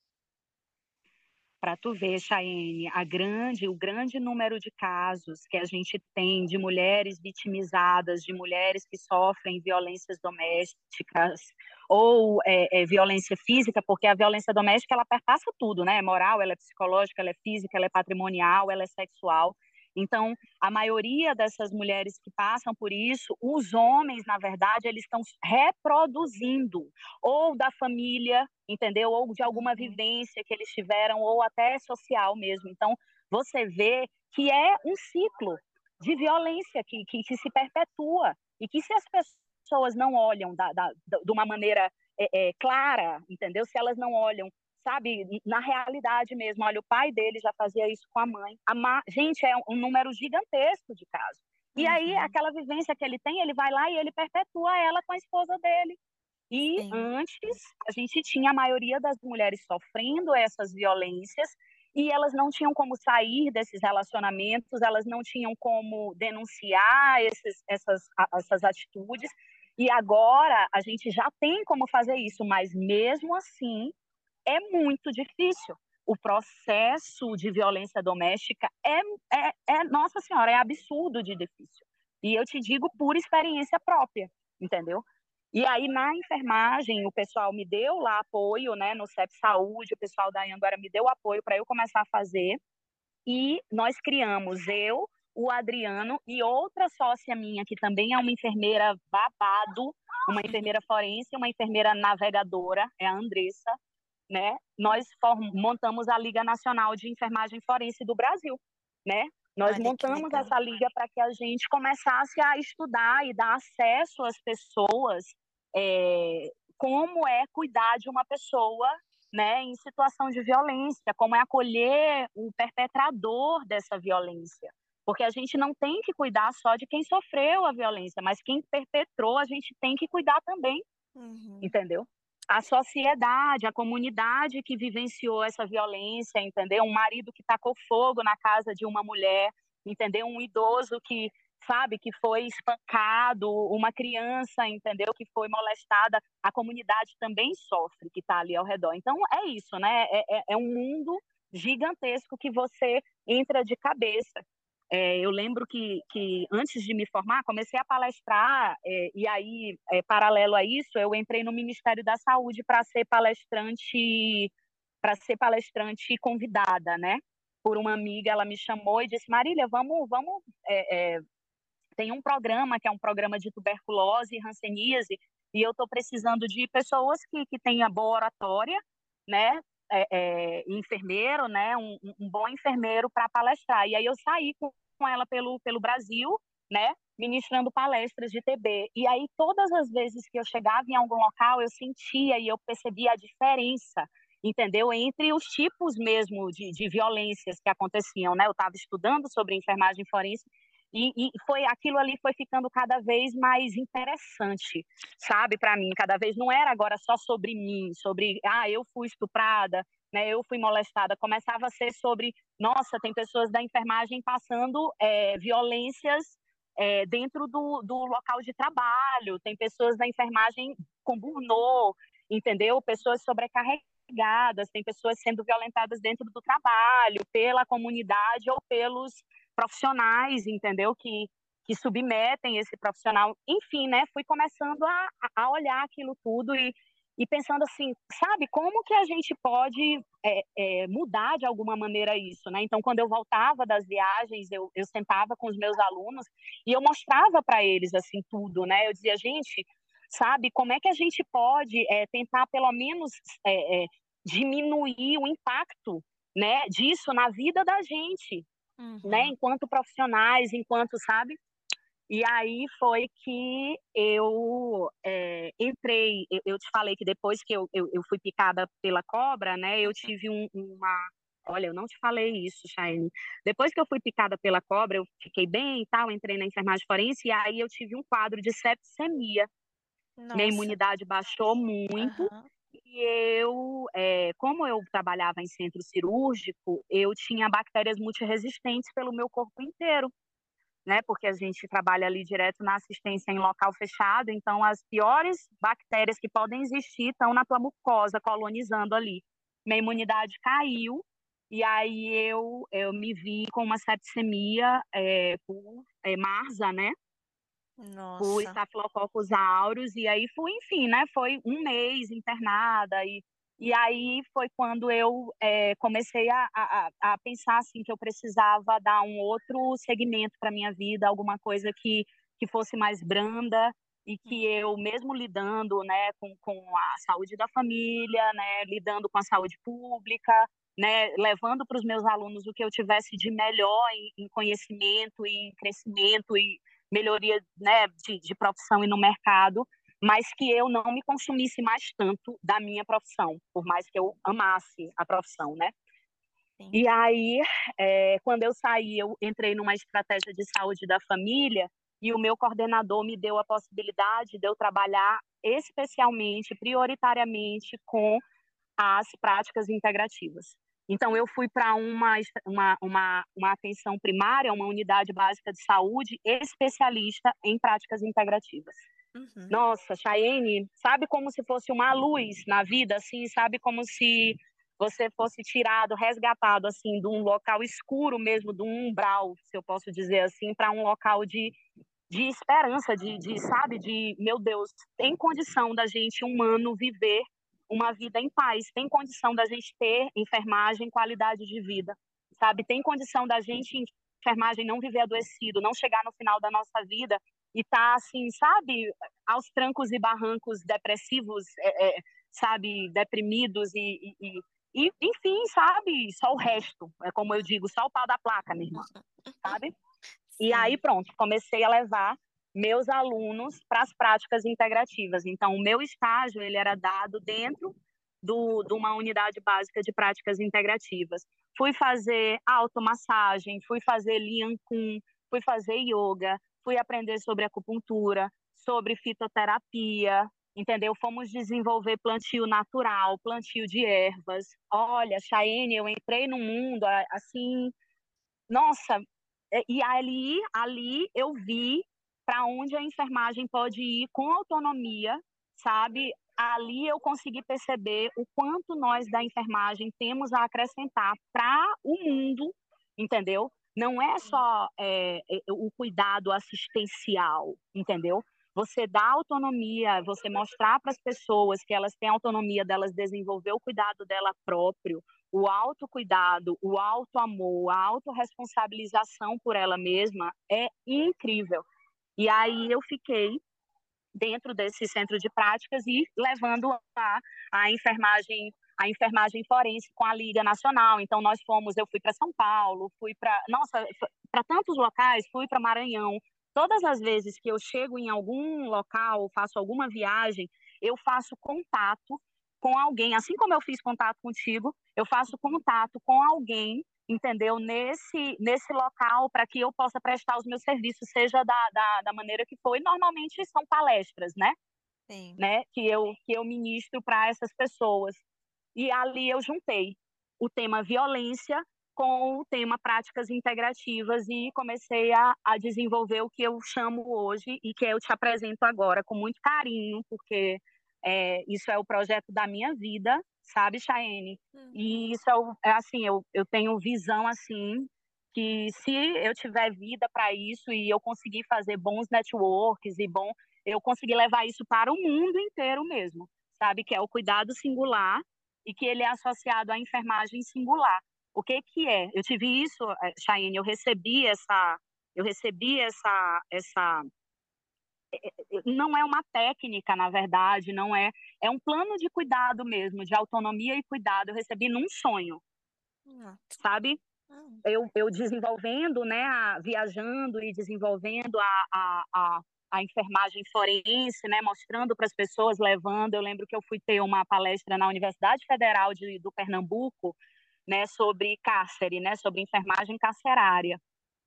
Para tu ver, Chayenne, o grande número de casos que a gente tem de mulheres vitimizadas, de mulheres que sofrem violências domésticas ou violência física, porque a violência doméstica ela perpassa tudo, né? É moral, ela é psicológica, ela é física, ela é patrimonial, ela é sexual. Então, a maioria dessas mulheres que passam por isso, os homens, na verdade, eles estão reproduzindo ou da família, entendeu? Ou de alguma Uhum. vivência que eles tiveram, ou até social mesmo. Então, você vê que é um ciclo de violência que se perpetua e que se as pessoas não olham de uma maneira clara, entendeu? Se elas não olham, sabe, na realidade mesmo, olha, o pai dele já fazia isso com a mãe. Gente, é um número gigantesco de casos. E aí, Uhum. aquela vivência que ele tem, ele vai lá e ele perpetua ela com a esposa dele. E Sim. antes, a gente tinha a maioria das mulheres sofrendo essas violências e elas não tinham como sair desses relacionamentos, elas não tinham como denunciar essas atitudes. E agora a gente já tem como fazer isso, mas mesmo assim é muito difícil. O processo de violência doméstica nossa senhora, é absurdo de difícil. E eu te digo por experiência própria, entendeu? E aí, na enfermagem, o pessoal me deu lá apoio, né, no CEP Saúde, o pessoal da Anhanguera me deu apoio para eu começar a fazer. E nós criamos, eu, o Adriano e outra sócia minha, que também é uma enfermeira babado, uma enfermeira forense, uma enfermeira navegadora, é a Andressa, né? Nós montamos a Liga Nacional de Enfermagem Forense do Brasil, né? Nós Olha que montamos legal. essa liga para que a gente começasse a estudar e dar acesso às pessoas como é cuidar de uma pessoa, né, em situação de violência, como é acolher o perpetrador dessa violência. Porque a gente não tem que cuidar só de quem sofreu a violência, mas quem perpetrou a gente tem que cuidar também, Uhum. entendeu? A sociedade, a comunidade que vivenciou essa violência, entendeu? Um marido que tacou fogo na casa de uma mulher, entendeu? Um idoso que, sabe, que foi espancado, uma criança, entendeu? Que foi molestada, a comunidade também sofre, que está ali ao redor. Então, é isso, né? É um mundo gigantesco que você entra de cabeça. Eu lembro que antes de me formar, comecei a palestrar, e aí, paralelo a isso, eu entrei no Ministério da Saúde para ser palestrante convidada, né? Por uma amiga, ela me chamou e disse: Marília, vamos, tem um programa que é um programa de tuberculose e hanseníase, e eu estou precisando de pessoas que tenham boa oratória, né? Enfermeiro, né? Um bom enfermeiro para palestrar. E aí eu saí com ela pelo Brasil, né? Ministrando palestras de TB. E aí todas as vezes que eu chegava em algum local, eu sentia e eu percebia a diferença, entendeu? Entre os tipos mesmo de violências que aconteciam, né? Eu estava estudando sobre enfermagem forense e foi aquilo ali foi ficando cada vez mais interessante, sabe, para mim. Cada vez não era agora só sobre mim, sobre eu fui estuprada, né? Eu fui molestada. Começava a ser sobre, nossa, tem pessoas da enfermagem passando violências dentro do local de trabalho. Tem pessoas da enfermagem com burnout, entendeu? Pessoas sobrecarregadas, tem pessoas sendo violentadas dentro do trabalho, pela comunidade ou pelos profissionais, entendeu? Que submetem esse profissional. Enfim, né? Fui começando a olhar aquilo tudo e pensando assim, sabe, como que a gente pode mudar de alguma maneira isso, né? Então, quando eu voltava das viagens, eu sentava com os meus alunos e eu mostrava para eles, assim, tudo, né? Eu dizia, gente, sabe, como é que a gente pode tentar, pelo menos, diminuir o impacto, né, disso na vida da gente, né, Uhum. enquanto profissionais, enquanto, sabe? E aí foi que eu entrei, eu te falei que depois que eu fui picada pela cobra, né, eu tive uma... Olha, eu não te falei isso, Chayne. Depois que eu fui picada pela cobra, eu fiquei bem e tal, entrei na enfermagem forense, e aí eu tive um quadro de septicemia. Minha Nossa. imunidade baixou muito, Aham. e como eu trabalhava em centro cirúrgico, eu tinha bactérias multiresistentes pelo meu corpo inteiro, né? Porque a gente trabalha ali direto na assistência em local fechado, então as piores bactérias que podem existir estão na tua mucosa, colonizando ali. Minha imunidade caiu, e aí eu me vi com uma septicemia por MARSA, né? Por Nossa. Staphylococcus aureus, e aí fui, enfim, né? Foi um mês internada, e aí foi quando eu comecei a pensar, assim, que eu precisava dar um outro segmento para minha vida, alguma coisa que fosse mais branda, e que eu, mesmo lidando, né, com a saúde da família, né, lidando com a saúde pública, né, levando para os meus alunos o que eu tivesse de melhor em conhecimento e em crescimento e melhoria, né, de profissão e no mercado, mas que eu não me consumisse mais tanto da minha profissão, por mais que eu amasse a profissão, né? Sim. E aí, quando eu saí, eu entrei numa estratégia de saúde da família e o meu coordenador me deu a possibilidade de eu trabalhar especialmente, prioritariamente, com as práticas integrativas. Então, eu fui para uma atenção primária, uma unidade básica de saúde especialista em práticas integrativas. Uhum. Nossa, Chayenne, sabe como se fosse uma luz na vida, assim, sabe como se você fosse tirado, resgatado, assim, de um local escuro mesmo, de um umbral, se eu posso dizer assim, para um local de esperança, sabe, meu Deus, tem condição da gente, humano, viver uma vida em paz, tem condição da gente ter enfermagem, qualidade de vida, sabe, tem condição da gente, enfermagem, não viver adoecido, não chegar no final da nossa vida e tá assim, sabe, aos trancos e barrancos depressivos, sabe, deprimidos enfim, sabe, só o resto, é como eu digo, só o pau da placa, minha irmã, sabe? E aí, Sim. pronto, comecei a levar meus alunos para as práticas integrativas. Então, o meu estágio ele era dado dentro de uma unidade básica de práticas integrativas. Fui fazer automassagem, fui fazer Lian Kun, fui fazer yoga, fui aprender sobre acupuntura, sobre fitoterapia, entendeu? Fomos desenvolver plantio natural, plantio de ervas. Olha, Chayenne, eu entrei no mundo assim, nossa, e ali eu vi para onde a enfermagem pode ir com autonomia, sabe? ali eu consegui perceber o quanto nós da enfermagem temos a acrescentar para o mundo, entendeu? Não é só o cuidado assistencial, entendeu? Você dá autonomia, você mostrar para as pessoas que elas têm autonomia delas desenvolver o cuidado dela próprio, o autocuidado, o autoamor, a autorresponsabilização por ela mesma é incrível. E aí eu fiquei dentro desse centro de práticas e levando a enfermagem forense com a Liga Nacional. Então eu fui para São Paulo, fui para tantos locais, fui para Maranhão. Todas as vezes que eu chego em algum local, faço alguma viagem, eu faço contato com alguém, assim como eu fiz contato contigo, eu faço contato com alguém, entendeu? Nesse local, para que eu possa prestar os meus serviços, seja da maneira que for. E normalmente são palestras, né? Sim. Né? Que eu ministro para essas pessoas. E ali eu juntei o tema violência com o tema práticas integrativas e comecei a desenvolver o que eu chamo hoje e que eu te apresento agora com muito carinho, porque isso é o projeto da minha vida, sabe, Chayene? E isso assim, eu tenho visão assim que se eu tiver vida para isso e eu conseguir fazer bons networks eu conseguir levar isso para o mundo inteiro mesmo, sabe? Que é o cuidado singular e que ele é associado à enfermagem singular. O que que é? Eu tive isso, Chayene, eu recebi essa não é uma técnica, na verdade, não é, é um plano de cuidado mesmo, de autonomia e cuidado. Eu recebi num sonho, Nossa. sabe? Eu desenvolvendo, né, viajando e desenvolvendo a enfermagem forense, né, mostrando para as pessoas, levando. Eu lembro que eu fui ter uma palestra na Universidade Federal do Pernambuco, né, sobre cárcere, né, sobre enfermagem carcerária.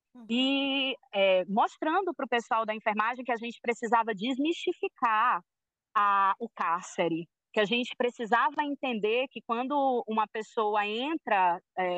E mostrando para o pessoal da enfermagem que a gente precisava desmistificar o cárcere, que a gente precisava entender que quando uma pessoa entra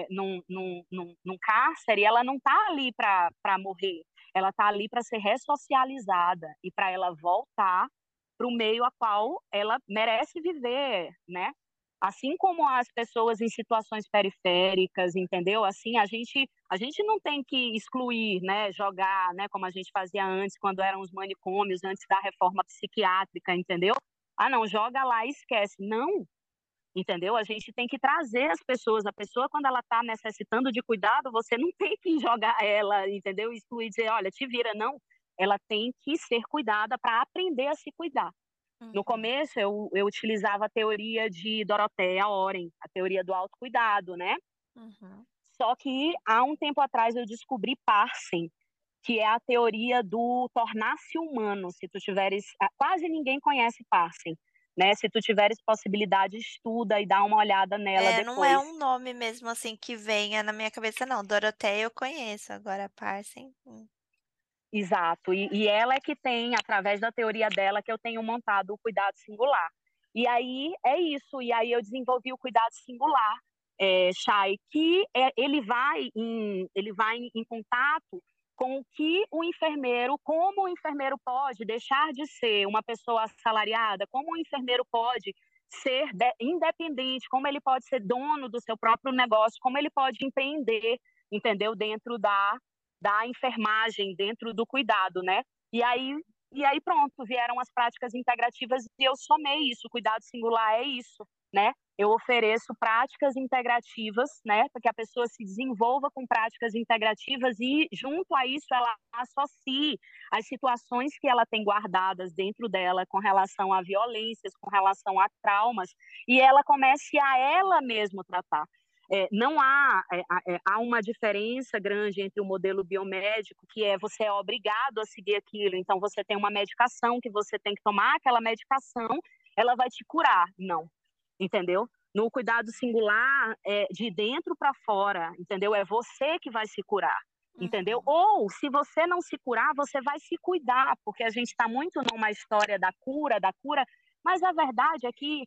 num cárcere, ela não está ali para morrer, ela está ali para ser ressocializada e para ela voltar para o meio a qual ela merece viver, né? Assim como as pessoas em situações periféricas, entendeu? Assim, a gente não tem que excluir, né, jogar, né, como a gente fazia antes, quando eram os manicômios, antes da reforma psiquiátrica, entendeu? Ah, não, joga lá e esquece. Não, entendeu? A gente tem que trazer as pessoas. A pessoa, quando ela está necessitando de cuidado, você não tem que jogar ela, entendeu? Excluir, dizer, olha, te vira, não. Ela tem que ser cuidada para aprender a se cuidar. No começo, eu utilizava a teoria de Dorothea Oren, a teoria do autocuidado, né? Só que há um tempo atrás eu descobri Parsen, que é a teoria do tornar-se humano. Se tu tiveres, quase ninguém conhece Parsen, né? Se tu tiveres possibilidade, estuda e dá uma olhada nela É, não é depois. um nome mesmo assim que venha na minha cabeça, não. Doroteia eu conheço, agora Parsem. Exato. E ela é que tem, através da teoria dela, que eu tenho montado o cuidado singular. E aí é isso. E aí eu desenvolvi o cuidado singular, Chay, que ele vai em contato com o que o enfermeiro, como o enfermeiro pode deixar de ser uma pessoa assalariada, como o enfermeiro pode ser independente, como ele pode ser dono do seu próprio negócio, como ele pode empreender, entendeu? Dentro da enfermagem, dentro do cuidado, né? E aí pronto, vieram as práticas integrativas e eu somei isso. O cuidado singular é isso, né? Eu ofereço práticas integrativas, né, para que a pessoa se desenvolva com práticas integrativas e, junto a isso, ela associe as situações que ela tem guardadas dentro dela com relação a violências, com relação a traumas, e ela comece a ela mesma tratar. Não há uma diferença grande entre o modelo biomédico, que você é obrigado a seguir aquilo, então você tem uma medicação que você tem que tomar, aquela medicação, ela vai te curar. Não, entendeu? No cuidado singular, de dentro para fora, entendeu? É você que vai se curar, entendeu? Ou, se você não se curar, você vai se cuidar, porque a gente está muito numa história da cura, mas a verdade é que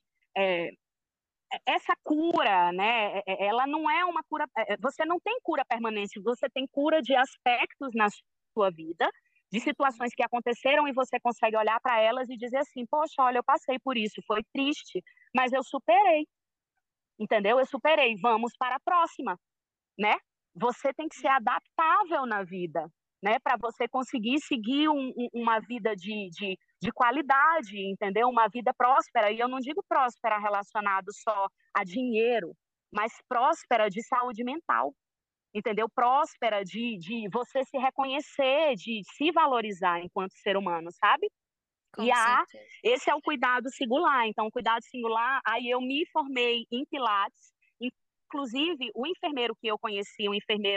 essa cura, né, ela não é uma cura, você não tem cura permanente, você tem cura de aspectos na sua vida, de situações que aconteceram e você consegue olhar para elas e dizer assim, poxa, olha, eu passei por isso, foi triste, mas eu superei, entendeu? Eu superei, vamos para a próxima, né? Você tem que ser adaptável na vida, né? Para você conseguir seguir uma vida de qualidade, entendeu? Uma vida próspera. E eu não digo próspera relacionado só a dinheiro, mas próspera de saúde mental, entendeu? Próspera de você se reconhecer, de se valorizar enquanto ser humano, sabe? E Com certeza. esse é o cuidado singular. Então, o cuidado singular, aí eu me formei em Pilates. Inclusive, o enfermeiro que eu conheci,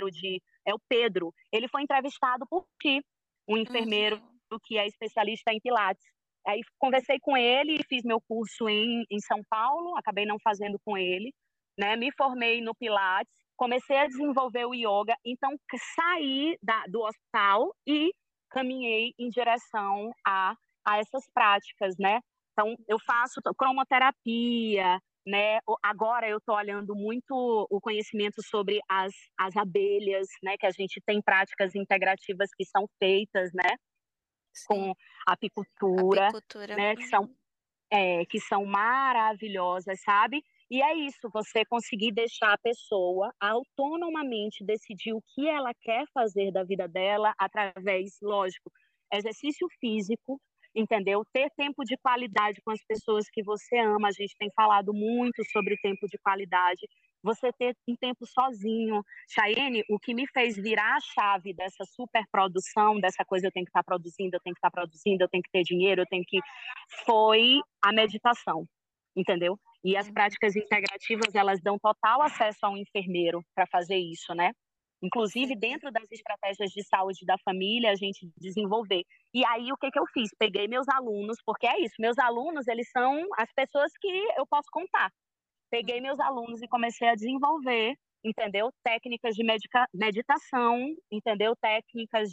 é o Pedro, ele foi entrevistado por ti, um enfermeiro Uhum. que é especialista em Pilates. Aí conversei com ele, fiz meu curso em São Paulo, acabei não fazendo com ele, né? Me formei no Pilates, comecei a desenvolver o yoga, então saí do hospital e caminhei em direção a essas práticas, né? Então, eu faço cromoterapia, né? Agora eu estou olhando muito o conhecimento sobre as abelhas, né? Que a gente tem práticas integrativas que são feitas, né? Sim. Com apicultura, Apicultura. né? Uhum. Que são maravilhosas, sabe? E é isso, você conseguir deixar a pessoa autonomamente decidir o que ela quer fazer da vida dela através, lógico, exercício físico, entendeu? Ter tempo de qualidade com as pessoas que você ama. A gente tem falado muito sobre tempo de qualidade. Você ter um tempo sozinho. Chayene, o que me fez virar a chave dessa superprodução, dessa coisa eu tenho que estar produzindo, eu tenho que estar produzindo, eu tenho que ter dinheiro, eu tenho que foi a meditação, entendeu? E as Uhum. práticas integrativas, elas dão total acesso a um enfermeiro para fazer isso, né? Inclusive, Sim. dentro das estratégias de saúde da família, a gente desenvolver. E aí, o que que eu fiz? Peguei meus alunos, porque é isso, meus alunos, eles são as pessoas que eu posso contar. Peguei meus alunos e comecei a desenvolver, entendeu? Técnicas de meditação, entendeu? Técnicas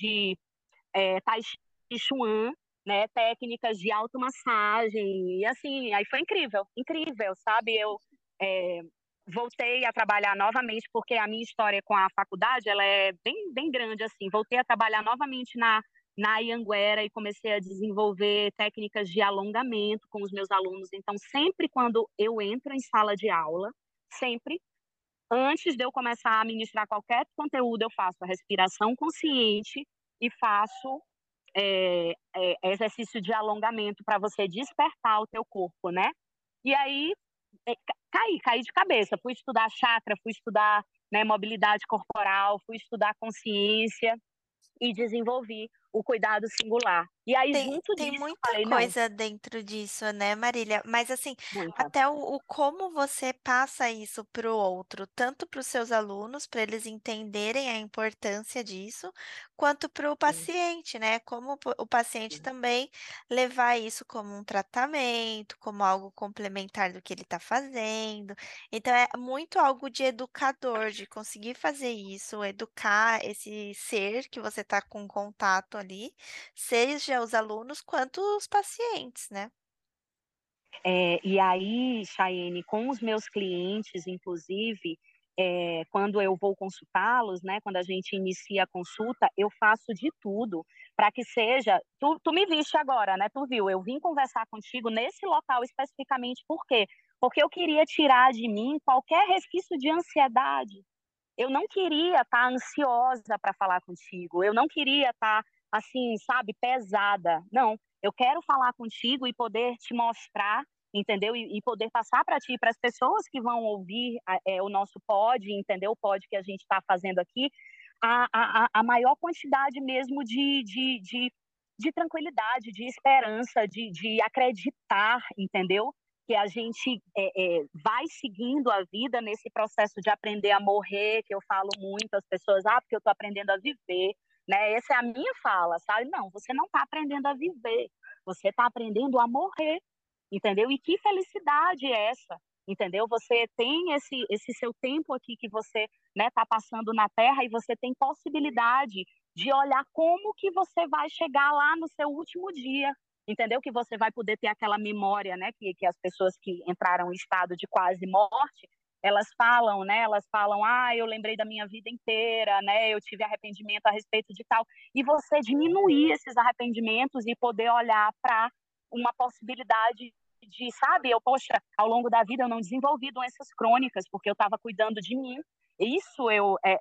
de Tai Chi Chuan, né? Técnicas de automassagem, e assim, aí foi incrível, incrível, sabe? Eu é, voltei a trabalhar novamente, porque a minha história com a faculdade, ela é bem, bem grande, assim, voltei a trabalhar novamente na Anhanguera e comecei a desenvolver técnicas de alongamento com os meus alunos. Então, sempre quando eu entro em sala de aula, sempre, antes de eu começar a ministrar qualquer conteúdo, eu faço a respiração consciente e faço exercício de alongamento para você despertar o teu corpo, né? E aí caí de cabeça. Fui estudar chakra, fui estudar, né, mobilidade corporal, fui estudar consciência e desenvolvi o cuidado singular. E aí, junto Tem disso, eu muita falei, não, coisa dentro disso, né, Marília? Mas assim, muita. até o como você passa isso para o outro, tanto para os seus alunos, para eles entenderem a importância disso, quanto para o paciente, né? Como o paciente também levar isso como um tratamento, como algo complementar do que ele está fazendo. Então, é muito algo de educador, de conseguir fazer isso, educar esse ser que você está com contato ali, seja os alunos quanto os pacientes, né. E aí, Chayene, com os meus clientes, inclusive, quando eu vou consultá-los, né, quando a gente inicia a consulta, eu faço de tudo para que seja. Tu me viste agora, né? Tu viu? Eu vim conversar contigo nesse local especificamente, por quê? Porque eu queria tirar de mim qualquer resquício de ansiedade. Eu não queria estar ansiosa para falar contigo. Eu não queria estar, assim, sabe, pesada. Não, eu quero falar contigo e poder te mostrar, entendeu? E poder passar para ti, para as pessoas que vão ouvir o nosso pod, entendeu? O pod que a gente está fazendo aqui, a maior quantidade mesmo de tranquilidade, de esperança, de acreditar, entendeu? Que a gente vai seguindo a vida nesse processo de aprender a morrer, que eu falo muito às pessoas, porque eu estou aprendendo a viver, né? Essa é a minha fala, sabe? Não, você não está aprendendo a viver, você está aprendendo a morrer, entendeu? E que felicidade é essa, entendeu? Você tem esse seu tempo aqui que você, né, tá passando na Terra e você tem possibilidade de olhar como que você vai chegar lá no seu último dia, entendeu? Que você vai poder ter aquela memória, né? Que as pessoas que entraram em estado de quase morte, elas falam, né? Elas falam, eu lembrei da minha vida inteira, né? Eu tive arrependimento a respeito de tal. E você diminuir esses arrependimentos e poder olhar para uma possibilidade de, sabe, poxa, ao longo da vida eu não desenvolvi doenças crônicas porque eu estava cuidando de mim. Isso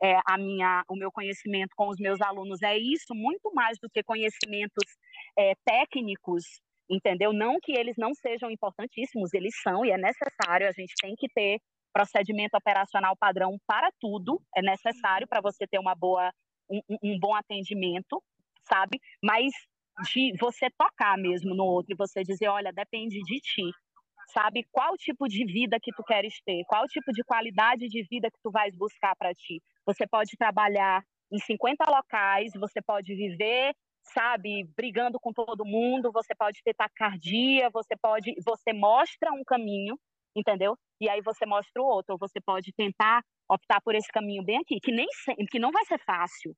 o meu conhecimento com os meus alunos é isso, muito mais do que conhecimentos técnicos, entendeu? Não que eles não sejam importantíssimos, eles são e é necessário, a gente tem que ter procedimento operacional padrão para tudo, é necessário para você ter um bom atendimento, sabe? Mas de você tocar mesmo no outro e você dizer, olha, depende de ti, sabe? Qual tipo de vida que tu queres ter? Qual tipo de qualidade de vida que tu vais buscar para ti? Você pode trabalhar em 50 locais, você pode viver, sabe, brigando com todo mundo, você pode ter taquicardia, você mostra um caminho, entendeu? E aí você mostra o outro, ou você pode tentar optar por esse caminho bem aqui, que não vai ser fácil.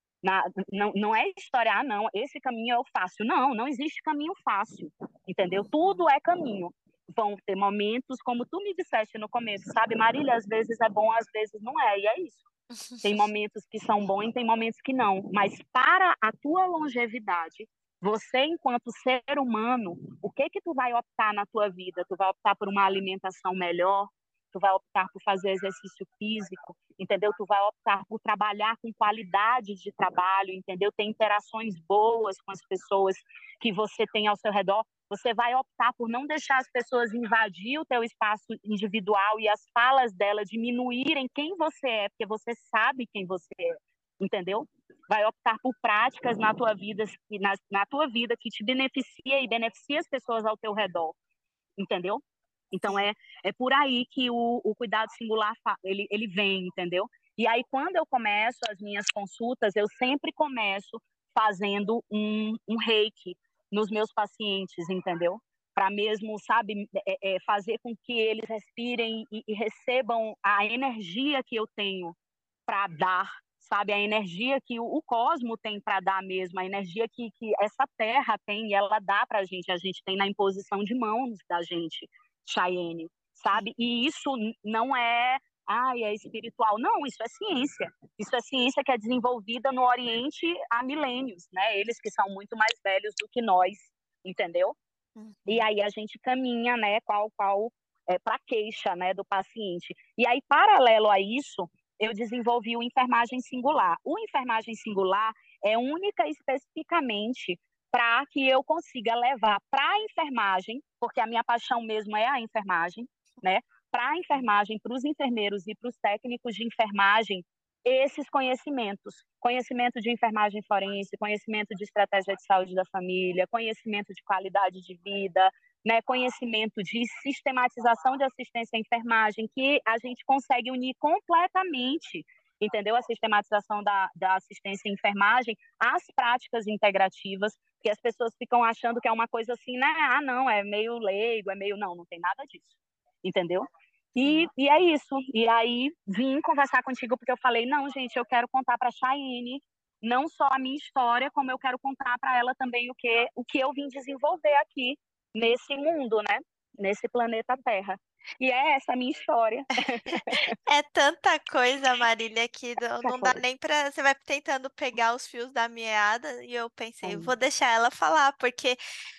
Não é história, não, esse caminho é o fácil. Não, não existe caminho fácil, entendeu? Tudo é caminho. Vão ter momentos, como tu me disseste no começo, sabe, Marília, às vezes é bom, às vezes não é, e é isso. Tem momentos que são bons e tem momentos que não. Mas para a tua longevidade, você, enquanto ser humano, o que que tu vai optar na tua vida? Tu vai optar por uma alimentação melhor? Tu vai optar por fazer exercício físico, entendeu? Tu vai optar por trabalhar com qualidade de trabalho, entendeu? Ter interações boas com as pessoas que você tem ao seu redor. Você vai optar por não deixar as pessoas invadir o teu espaço individual e as falas dela diminuírem quem você é, porque você sabe quem você é, entendeu? Vai optar por práticas na tua vida, na tua vida que te beneficia e beneficia as pessoas ao teu redor, entendeu? Então é por aí que o cuidado singular ele vem, entendeu? E aí quando eu começo as minhas consultas, eu sempre começo fazendo um reiki nos meus pacientes, entendeu? Para mesmo, sabe, fazer com que eles respirem e recebam a energia que eu tenho para dar, sabe, a energia que o cosmo tem para dar mesmo, a energia que essa terra tem e ela dá para a gente tem na imposição de mãos da gente, Chayenne, sabe? E isso não é espiritual, não, isso é ciência. Isso é ciência que é desenvolvida no Oriente há milênios, né? Eles que são muito mais velhos do que nós, entendeu? E aí a gente caminha, né, para a queixa, né, do paciente. E aí, paralelo a isso, eu desenvolvi o enfermagem singular. O enfermagem singular é única e especificamente para que eu consiga levar para a enfermagem, porque a minha paixão mesmo é a enfermagem, né? Para a enfermagem, para os enfermeiros e para os técnicos de enfermagem, esses conhecimentos, conhecimento de enfermagem forense, conhecimento de estratégia de saúde da família, conhecimento de qualidade de vida, né, conhecimento de sistematização de assistência à enfermagem, que a gente consegue unir completamente, entendeu? A sistematização da assistência à enfermagem às práticas integrativas, que as pessoas ficam achando que é uma coisa assim, né? Ah, não, é meio leigo, é meio... Não, não tem nada disso, entendeu? E é isso. E aí vim conversar contigo porque eu falei, não, gente, eu quero contar para a Chayenne não só a minha história, como eu quero contar para ela também o que eu vim desenvolver aqui nesse mundo, né? Nesse planeta Terra. E é essa a minha história. É tanta coisa, Marília, que Essa não dá coisa. nem pra. Você vai tentando pegar os fios da meada e eu pensei, É. vou deixar ela falar, porque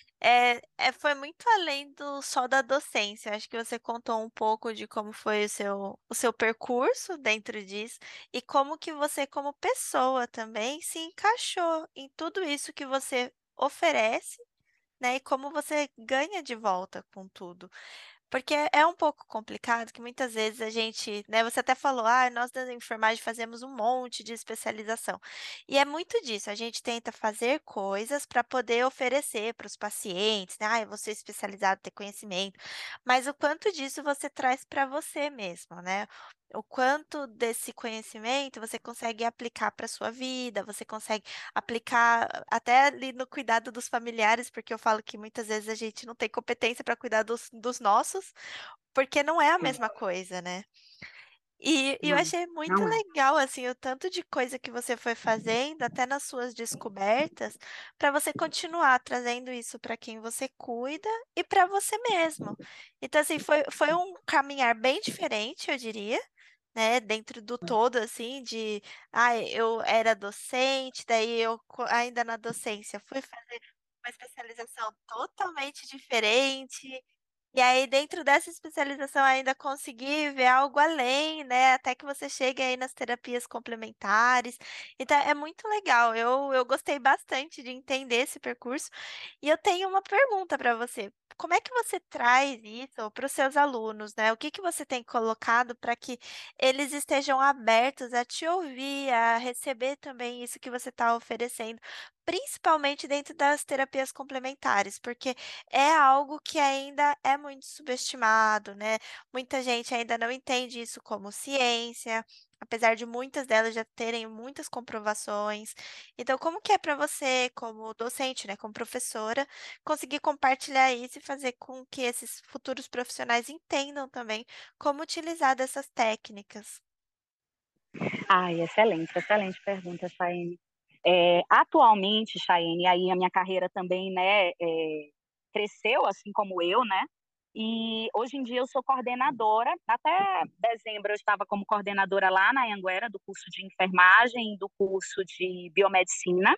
foi muito além do só da docência. Acho que você contou um pouco de como foi o seu percurso dentro disso e como que você, como pessoa também, se encaixou em tudo isso que você oferece, né? E como você ganha de volta com tudo. Porque é um pouco complicado que muitas vezes a gente, né, você até falou, nós da enfermagem fazemos um monte de especialização. E é muito disso, a gente tenta fazer coisas para poder oferecer para os pacientes, né? Eu vou ser especializado, ter conhecimento, mas o quanto disso você traz para você mesmo, né? O quanto desse conhecimento você consegue aplicar para sua vida, você consegue aplicar até ali no cuidado dos familiares, porque eu falo que muitas vezes a gente não tem competência para cuidar dos nossos, porque não é a mesma coisa, né? E eu Não, achei muito não é. legal, assim, o tanto de coisa que você foi fazendo, até nas suas descobertas, para você continuar trazendo isso para quem você cuida e para você mesmo. Então, assim, foi um caminhar bem diferente, eu diria, né, dentro do todo, assim, de, eu era docente, daí eu ainda na docência fui fazer uma especialização totalmente diferente, e aí dentro dessa especialização ainda consegui ver algo além, né, até que você chegue aí nas terapias complementares. Então é muito legal, eu gostei bastante de entender esse percurso, e eu tenho uma pergunta para você. Como é que você traz isso para os seus alunos, né? O que que você tem colocado para que eles estejam abertos a te ouvir, a receber também isso que você está oferecendo, principalmente dentro das terapias complementares, porque é algo que ainda é muito subestimado, né? Muita gente ainda não entende isso como ciência, apesar de muitas delas já terem muitas comprovações. Então, como que é para você, como docente, né, como professora, conseguir compartilhar isso e fazer com que esses futuros profissionais entendam também como utilizar dessas técnicas? Ai, excelente, excelente pergunta, Chayene. Atualmente, Chayene, aí a minha carreira também, né, cresceu, assim como eu, né? E hoje em dia eu sou coordenadora. Até dezembro eu estava como coordenadora lá na Anhanguera, do curso de enfermagem, do curso de biomedicina.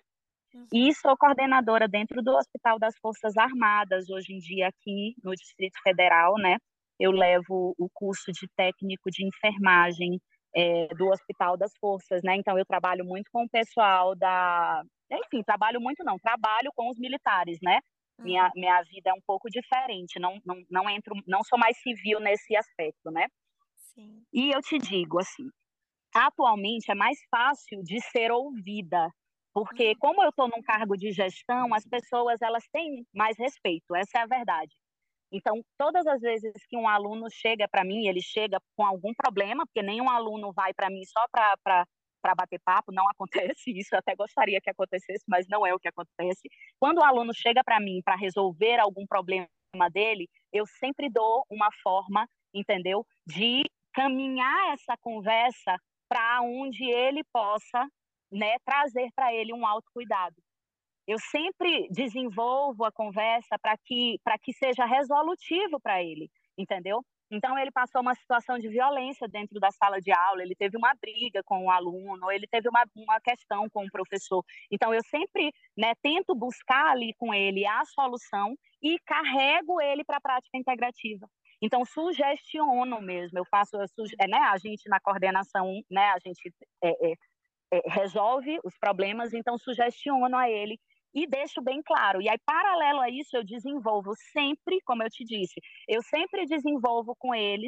E Uhum, sou coordenadora dentro do Hospital das Forças Armadas, hoje em dia aqui no Distrito Federal, né? Eu levo o curso de técnico de enfermagem do Hospital das Forças, né? Então eu trabalho muito com o pessoal da, enfim, trabalho muito não, trabalho com os militares, né? Minha, uhum, minha vida é um pouco diferente, não entro, não sou mais civil nesse aspecto, né? sim. E eu te digo assim, atualmente é mais fácil de ser ouvida, porque Uhum, como eu estou num cargo de gestão, as pessoas elas têm mais respeito, essa é a verdade. Então, todas as vezes que um aluno chega para mim, ele chega com algum problema, porque nenhum aluno vai para mim só para bater papo, não acontece isso, eu até gostaria que acontecesse, mas não é o que acontece. Quando o aluno chega para mim para resolver algum problema dele, eu sempre dou uma forma, entendeu, de caminhar essa conversa para onde ele possa, né, trazer para ele um autocuidado. Eu sempre desenvolvo a conversa para que seja resolutivo para ele, entendeu? Então, ele passou uma situação de violência dentro da sala de aula, ele teve uma briga com o aluno, ou ele teve uma questão com o professor. Então, eu sempre, né, tento buscar ali com ele a solução e carrego ele para a prática integrativa. Então, sugestiono mesmo, eu faço, né, a gente na coordenação, né, a gente é, é, resolve os problemas, então sugestiono a ele e deixo bem claro. E aí, paralelo a isso, eu desenvolvo sempre, como eu te disse, eu sempre desenvolvo com eles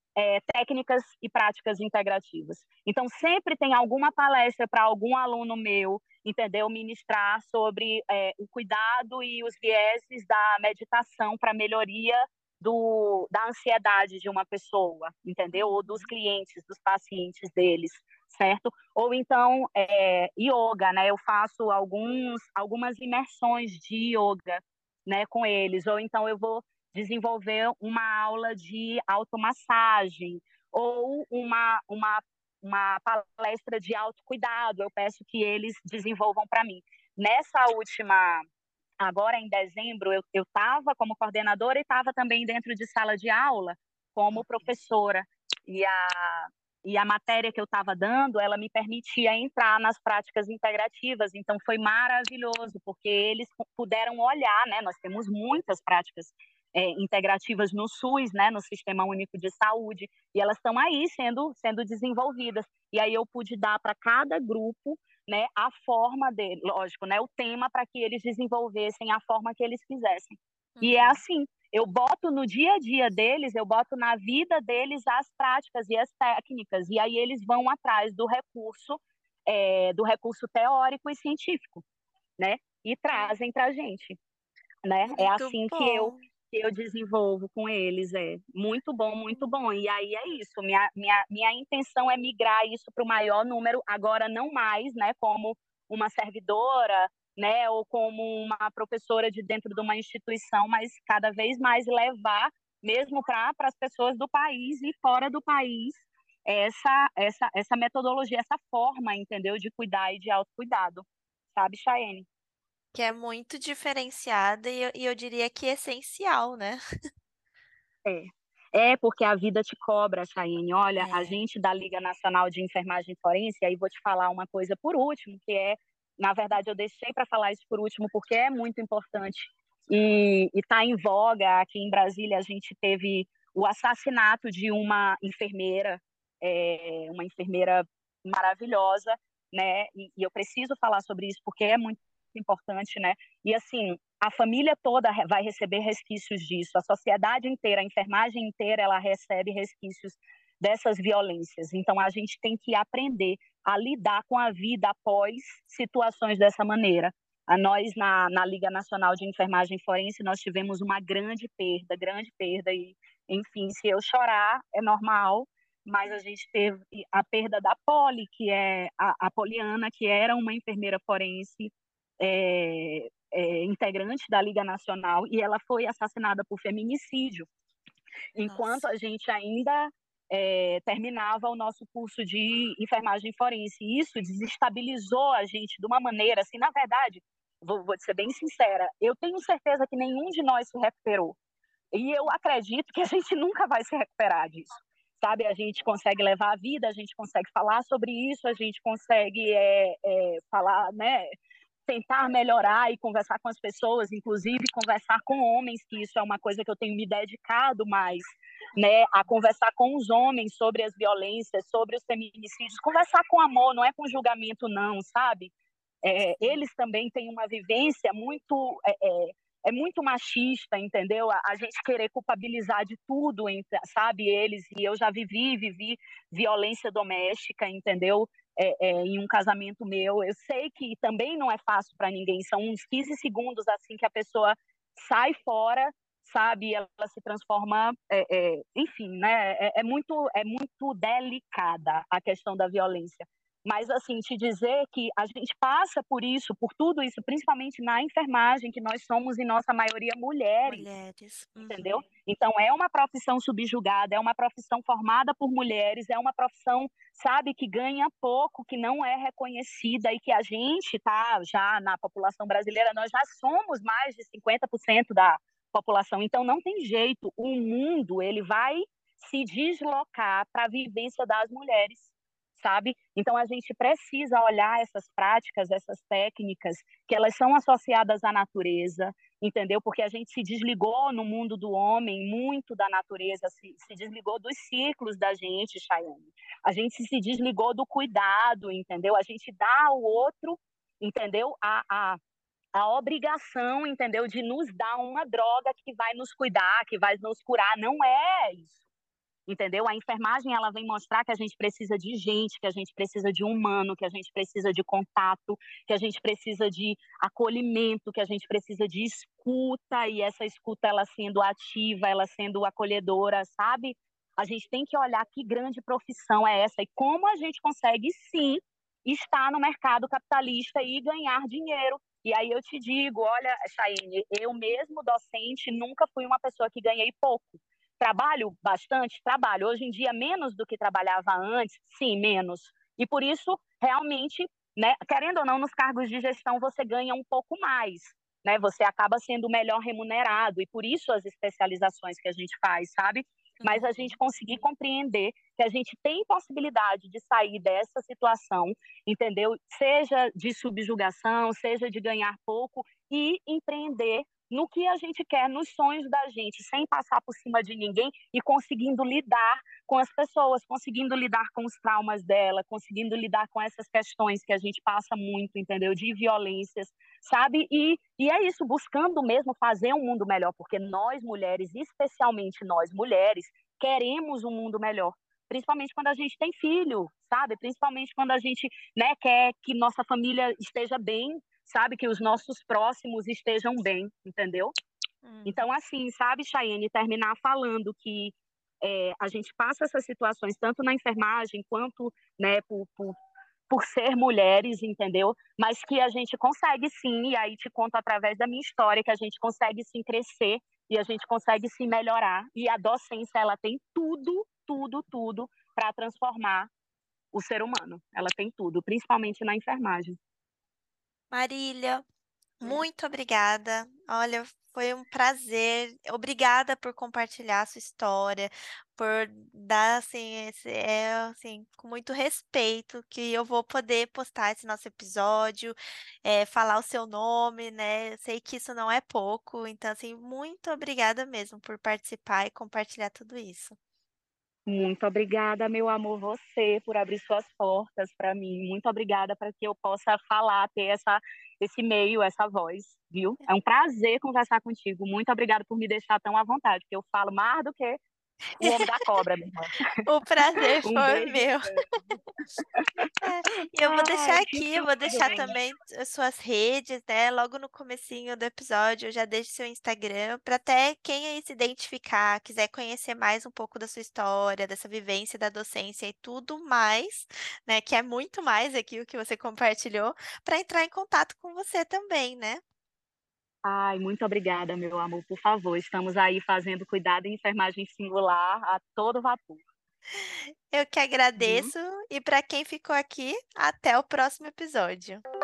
técnicas e práticas integrativas. Então, sempre tem alguma palestra para algum aluno meu, entendeu? Ministrar sobre o cuidado e os vieses da meditação para melhoria da ansiedade de uma pessoa, entendeu? Ou dos uhum, clientes, dos pacientes deles, certo? Ou então yoga, né? Eu faço algumas imersões de yoga, né, com eles. Ou então eu vou desenvolver uma aula de automassagem ou uma palestra de autocuidado. Eu peço que eles desenvolvam para mim. Nessa última, agora em dezembro, eu estava como coordenadora e estava também dentro de sala de aula como professora. E a matéria que eu estava dando, ela me permitia entrar nas práticas integrativas, então foi maravilhoso, porque eles puderam olhar, né? Nós temos muitas práticas integrativas no SUS, né? No Sistema Único de Saúde, e elas estão aí sendo desenvolvidas. E aí eu pude dar para cada grupo, né, a forma dele, lógico, né, o tema para que eles desenvolvessem a forma que eles quisessem. E é uhum. assim, eu boto no dia a dia deles, eu boto na vida deles as práticas e as técnicas, e aí eles vão atrás do recurso teórico e científico, né? E trazem para a gente, né? É Muito assim bom. que eu desenvolvo com eles, é muito bom, muito bom. E aí é isso, minha intenção é migrar isso para o maior número, agora não mais, né, como uma servidora, né, ou como uma professora de dentro de uma instituição, mas cada vez mais levar mesmo para as pessoas do país e fora do país essa metodologia, essa forma, entendeu, de cuidar e de autocuidado, sabe, Chayene? Que é muito diferenciada e eu diria que essencial, né? É. Porque a vida te cobra, Chayene. Olha, a É. gente da Liga Nacional de Enfermagem Forense, aí vou te falar uma coisa por último, que é, na verdade, eu deixei para falar isso por último porque é muito importante e está em voga. Aqui em Brasília, a gente teve o assassinato de uma enfermeira maravilhosa, né? E eu preciso falar sobre isso porque é muito importante, né? E assim, a família toda vai receber resquícios disso, a sociedade inteira, a enfermagem inteira, ela recebe resquícios dessas violências. Então, a gente tem que aprender a lidar com a vida após situações dessa maneira. Nós, na Liga Nacional de Enfermagem Forense, nós tivemos uma grande perda, e, enfim, se eu chorar, é normal, mas a gente teve a perda da Poli, que é a Poliana, que era uma enfermeira forense, integrante da Liga Nacional, e ela foi assassinada por feminicídio, enquanto Nossa. a gente ainda terminava o nosso curso de enfermagem forense. E isso desestabilizou a gente de uma maneira, assim, na verdade, vou ser bem sincera, eu tenho certeza que nenhum de nós se recuperou. E eu acredito que a gente nunca vai se recuperar disso. Sabe, a gente consegue levar a vida, a gente consegue falar sobre isso, a gente consegue falar, né, tentar melhorar e conversar com as pessoas, inclusive conversar com homens, que isso é uma coisa que eu tenho me dedicado mais, né, a conversar com os homens sobre as violências, sobre os feminicídios, conversar com amor, não é com julgamento não, sabe? Sim. Eles também têm uma vivência muito machista, entendeu? A gente querer culpabilizar de tudo, sabe, eles, e eu já vivi violência doméstica, entendeu? Em um casamento meu, eu sei que também não é fácil para ninguém, são uns 15 segundos assim que a pessoa sai fora, sabe, ela se transforma, enfim, né, é muito delicada a questão da violência. Mas, assim, te dizer que a gente passa por isso, por tudo isso, principalmente na enfermagem, que nós somos, em nossa maioria, mulheres, Mulheres. entendeu? Uhum. Então, é uma profissão subjugada, é uma profissão formada por mulheres, é uma profissão, sabe, que ganha pouco, que não é reconhecida e que a gente tá já na população brasileira, nós já somos mais de 50% da população. Então, não tem jeito, o mundo, ele vai se deslocar para a vivência das mulheres, sabe? Então a gente precisa olhar essas práticas, essas técnicas, que elas são associadas à natureza, entendeu? Porque a gente se desligou no mundo do homem muito da natureza, se desligou dos ciclos da gente, Chayane. A gente se desligou do cuidado, entendeu? A gente dá ao outro, entendeu? A obrigação, entendeu? De nos dar uma droga que vai nos cuidar, que vai nos curar. Não é isso, entendeu? A enfermagem, ela vem mostrar que a gente precisa de gente, que a gente precisa de humano, que a gente precisa de contato, que a gente precisa de acolhimento, que a gente precisa de escuta, e essa escuta, ela sendo ativa, ela sendo acolhedora, sabe? A gente tem que olhar que grande profissão é essa e como a gente consegue, sim, estar no mercado capitalista e ganhar dinheiro. E aí eu te digo, olha, Chayene, eu mesmo docente nunca fui uma pessoa que ganhei pouco. Trabalho bastante? Trabalho. Hoje em dia, menos do que trabalhava antes? Sim, menos. E por isso, realmente, né, querendo ou não, nos cargos de gestão você ganha um pouco mais, né? Você acaba sendo melhor remunerado, e por isso as especializações que a gente faz, sabe? Mas a gente Uhum. conseguir compreender que a gente tem possibilidade de sair dessa situação, entendeu? Seja de subjugação, seja de ganhar pouco, e empreender no que a gente quer, nos sonhos da gente, sem passar por cima de ninguém e conseguindo lidar com as pessoas, conseguindo lidar com os traumas dela, conseguindo lidar com essas questões que a gente passa muito, entendeu? De violências, sabe? E é isso, buscando mesmo fazer um mundo melhor, porque nós mulheres, especialmente nós mulheres, queremos um mundo melhor. Principalmente quando a gente tem filho, sabe? Principalmente quando a gente, né, quer que nossa família esteja bem, sabe? Que os nossos próximos estejam bem, entendeu? Então, Uhum. assim, sabe, Chayene, terminar falando que a gente passa essas situações tanto na enfermagem quanto, né, por ser mulheres, entendeu? Mas que a gente consegue sim, e aí te conto através da minha história, que a gente consegue sim crescer e a gente consegue sim melhorar. E a docência, ela tem tudo, tudo para transformar o ser humano. Ela tem tudo, principalmente na enfermagem. Marília, muito obrigada. Olha, foi um prazer. Obrigada por compartilhar a sua história, por dar assim, assim, com muito respeito que eu vou poder postar esse nosso episódio, falar o seu nome, né? Eu sei que isso não é pouco, então assim, muito obrigada mesmo por participar e compartilhar tudo isso. Muito obrigada, meu amor, você por abrir suas portas para mim. Muito obrigada para que eu possa falar, ter esse meio, essa voz, viu? É um prazer conversar contigo. Muito obrigada por me deixar tão à vontade, porque eu falo mais do que o homem da cobra, minha irmã. O prazer Um foi beijo meu. grande. É, e eu vou Ai, deixar que aqui, eu vou deixar tudo. também as suas redes, né? Logo no comecinho do episódio, eu já deixo seu Instagram para até quem aí se identificar, quiser conhecer mais um pouco da sua história, dessa vivência da docência e tudo mais, né? Que é muito mais aqui o que você compartilhou, para entrar em contato com você também, né? Ai, muito obrigada, meu amor. Por favor, estamos aí fazendo cuidado em enfermagem singular a todo vapor, Eu que viu? agradeço e para quem ficou aqui, até o próximo episódio.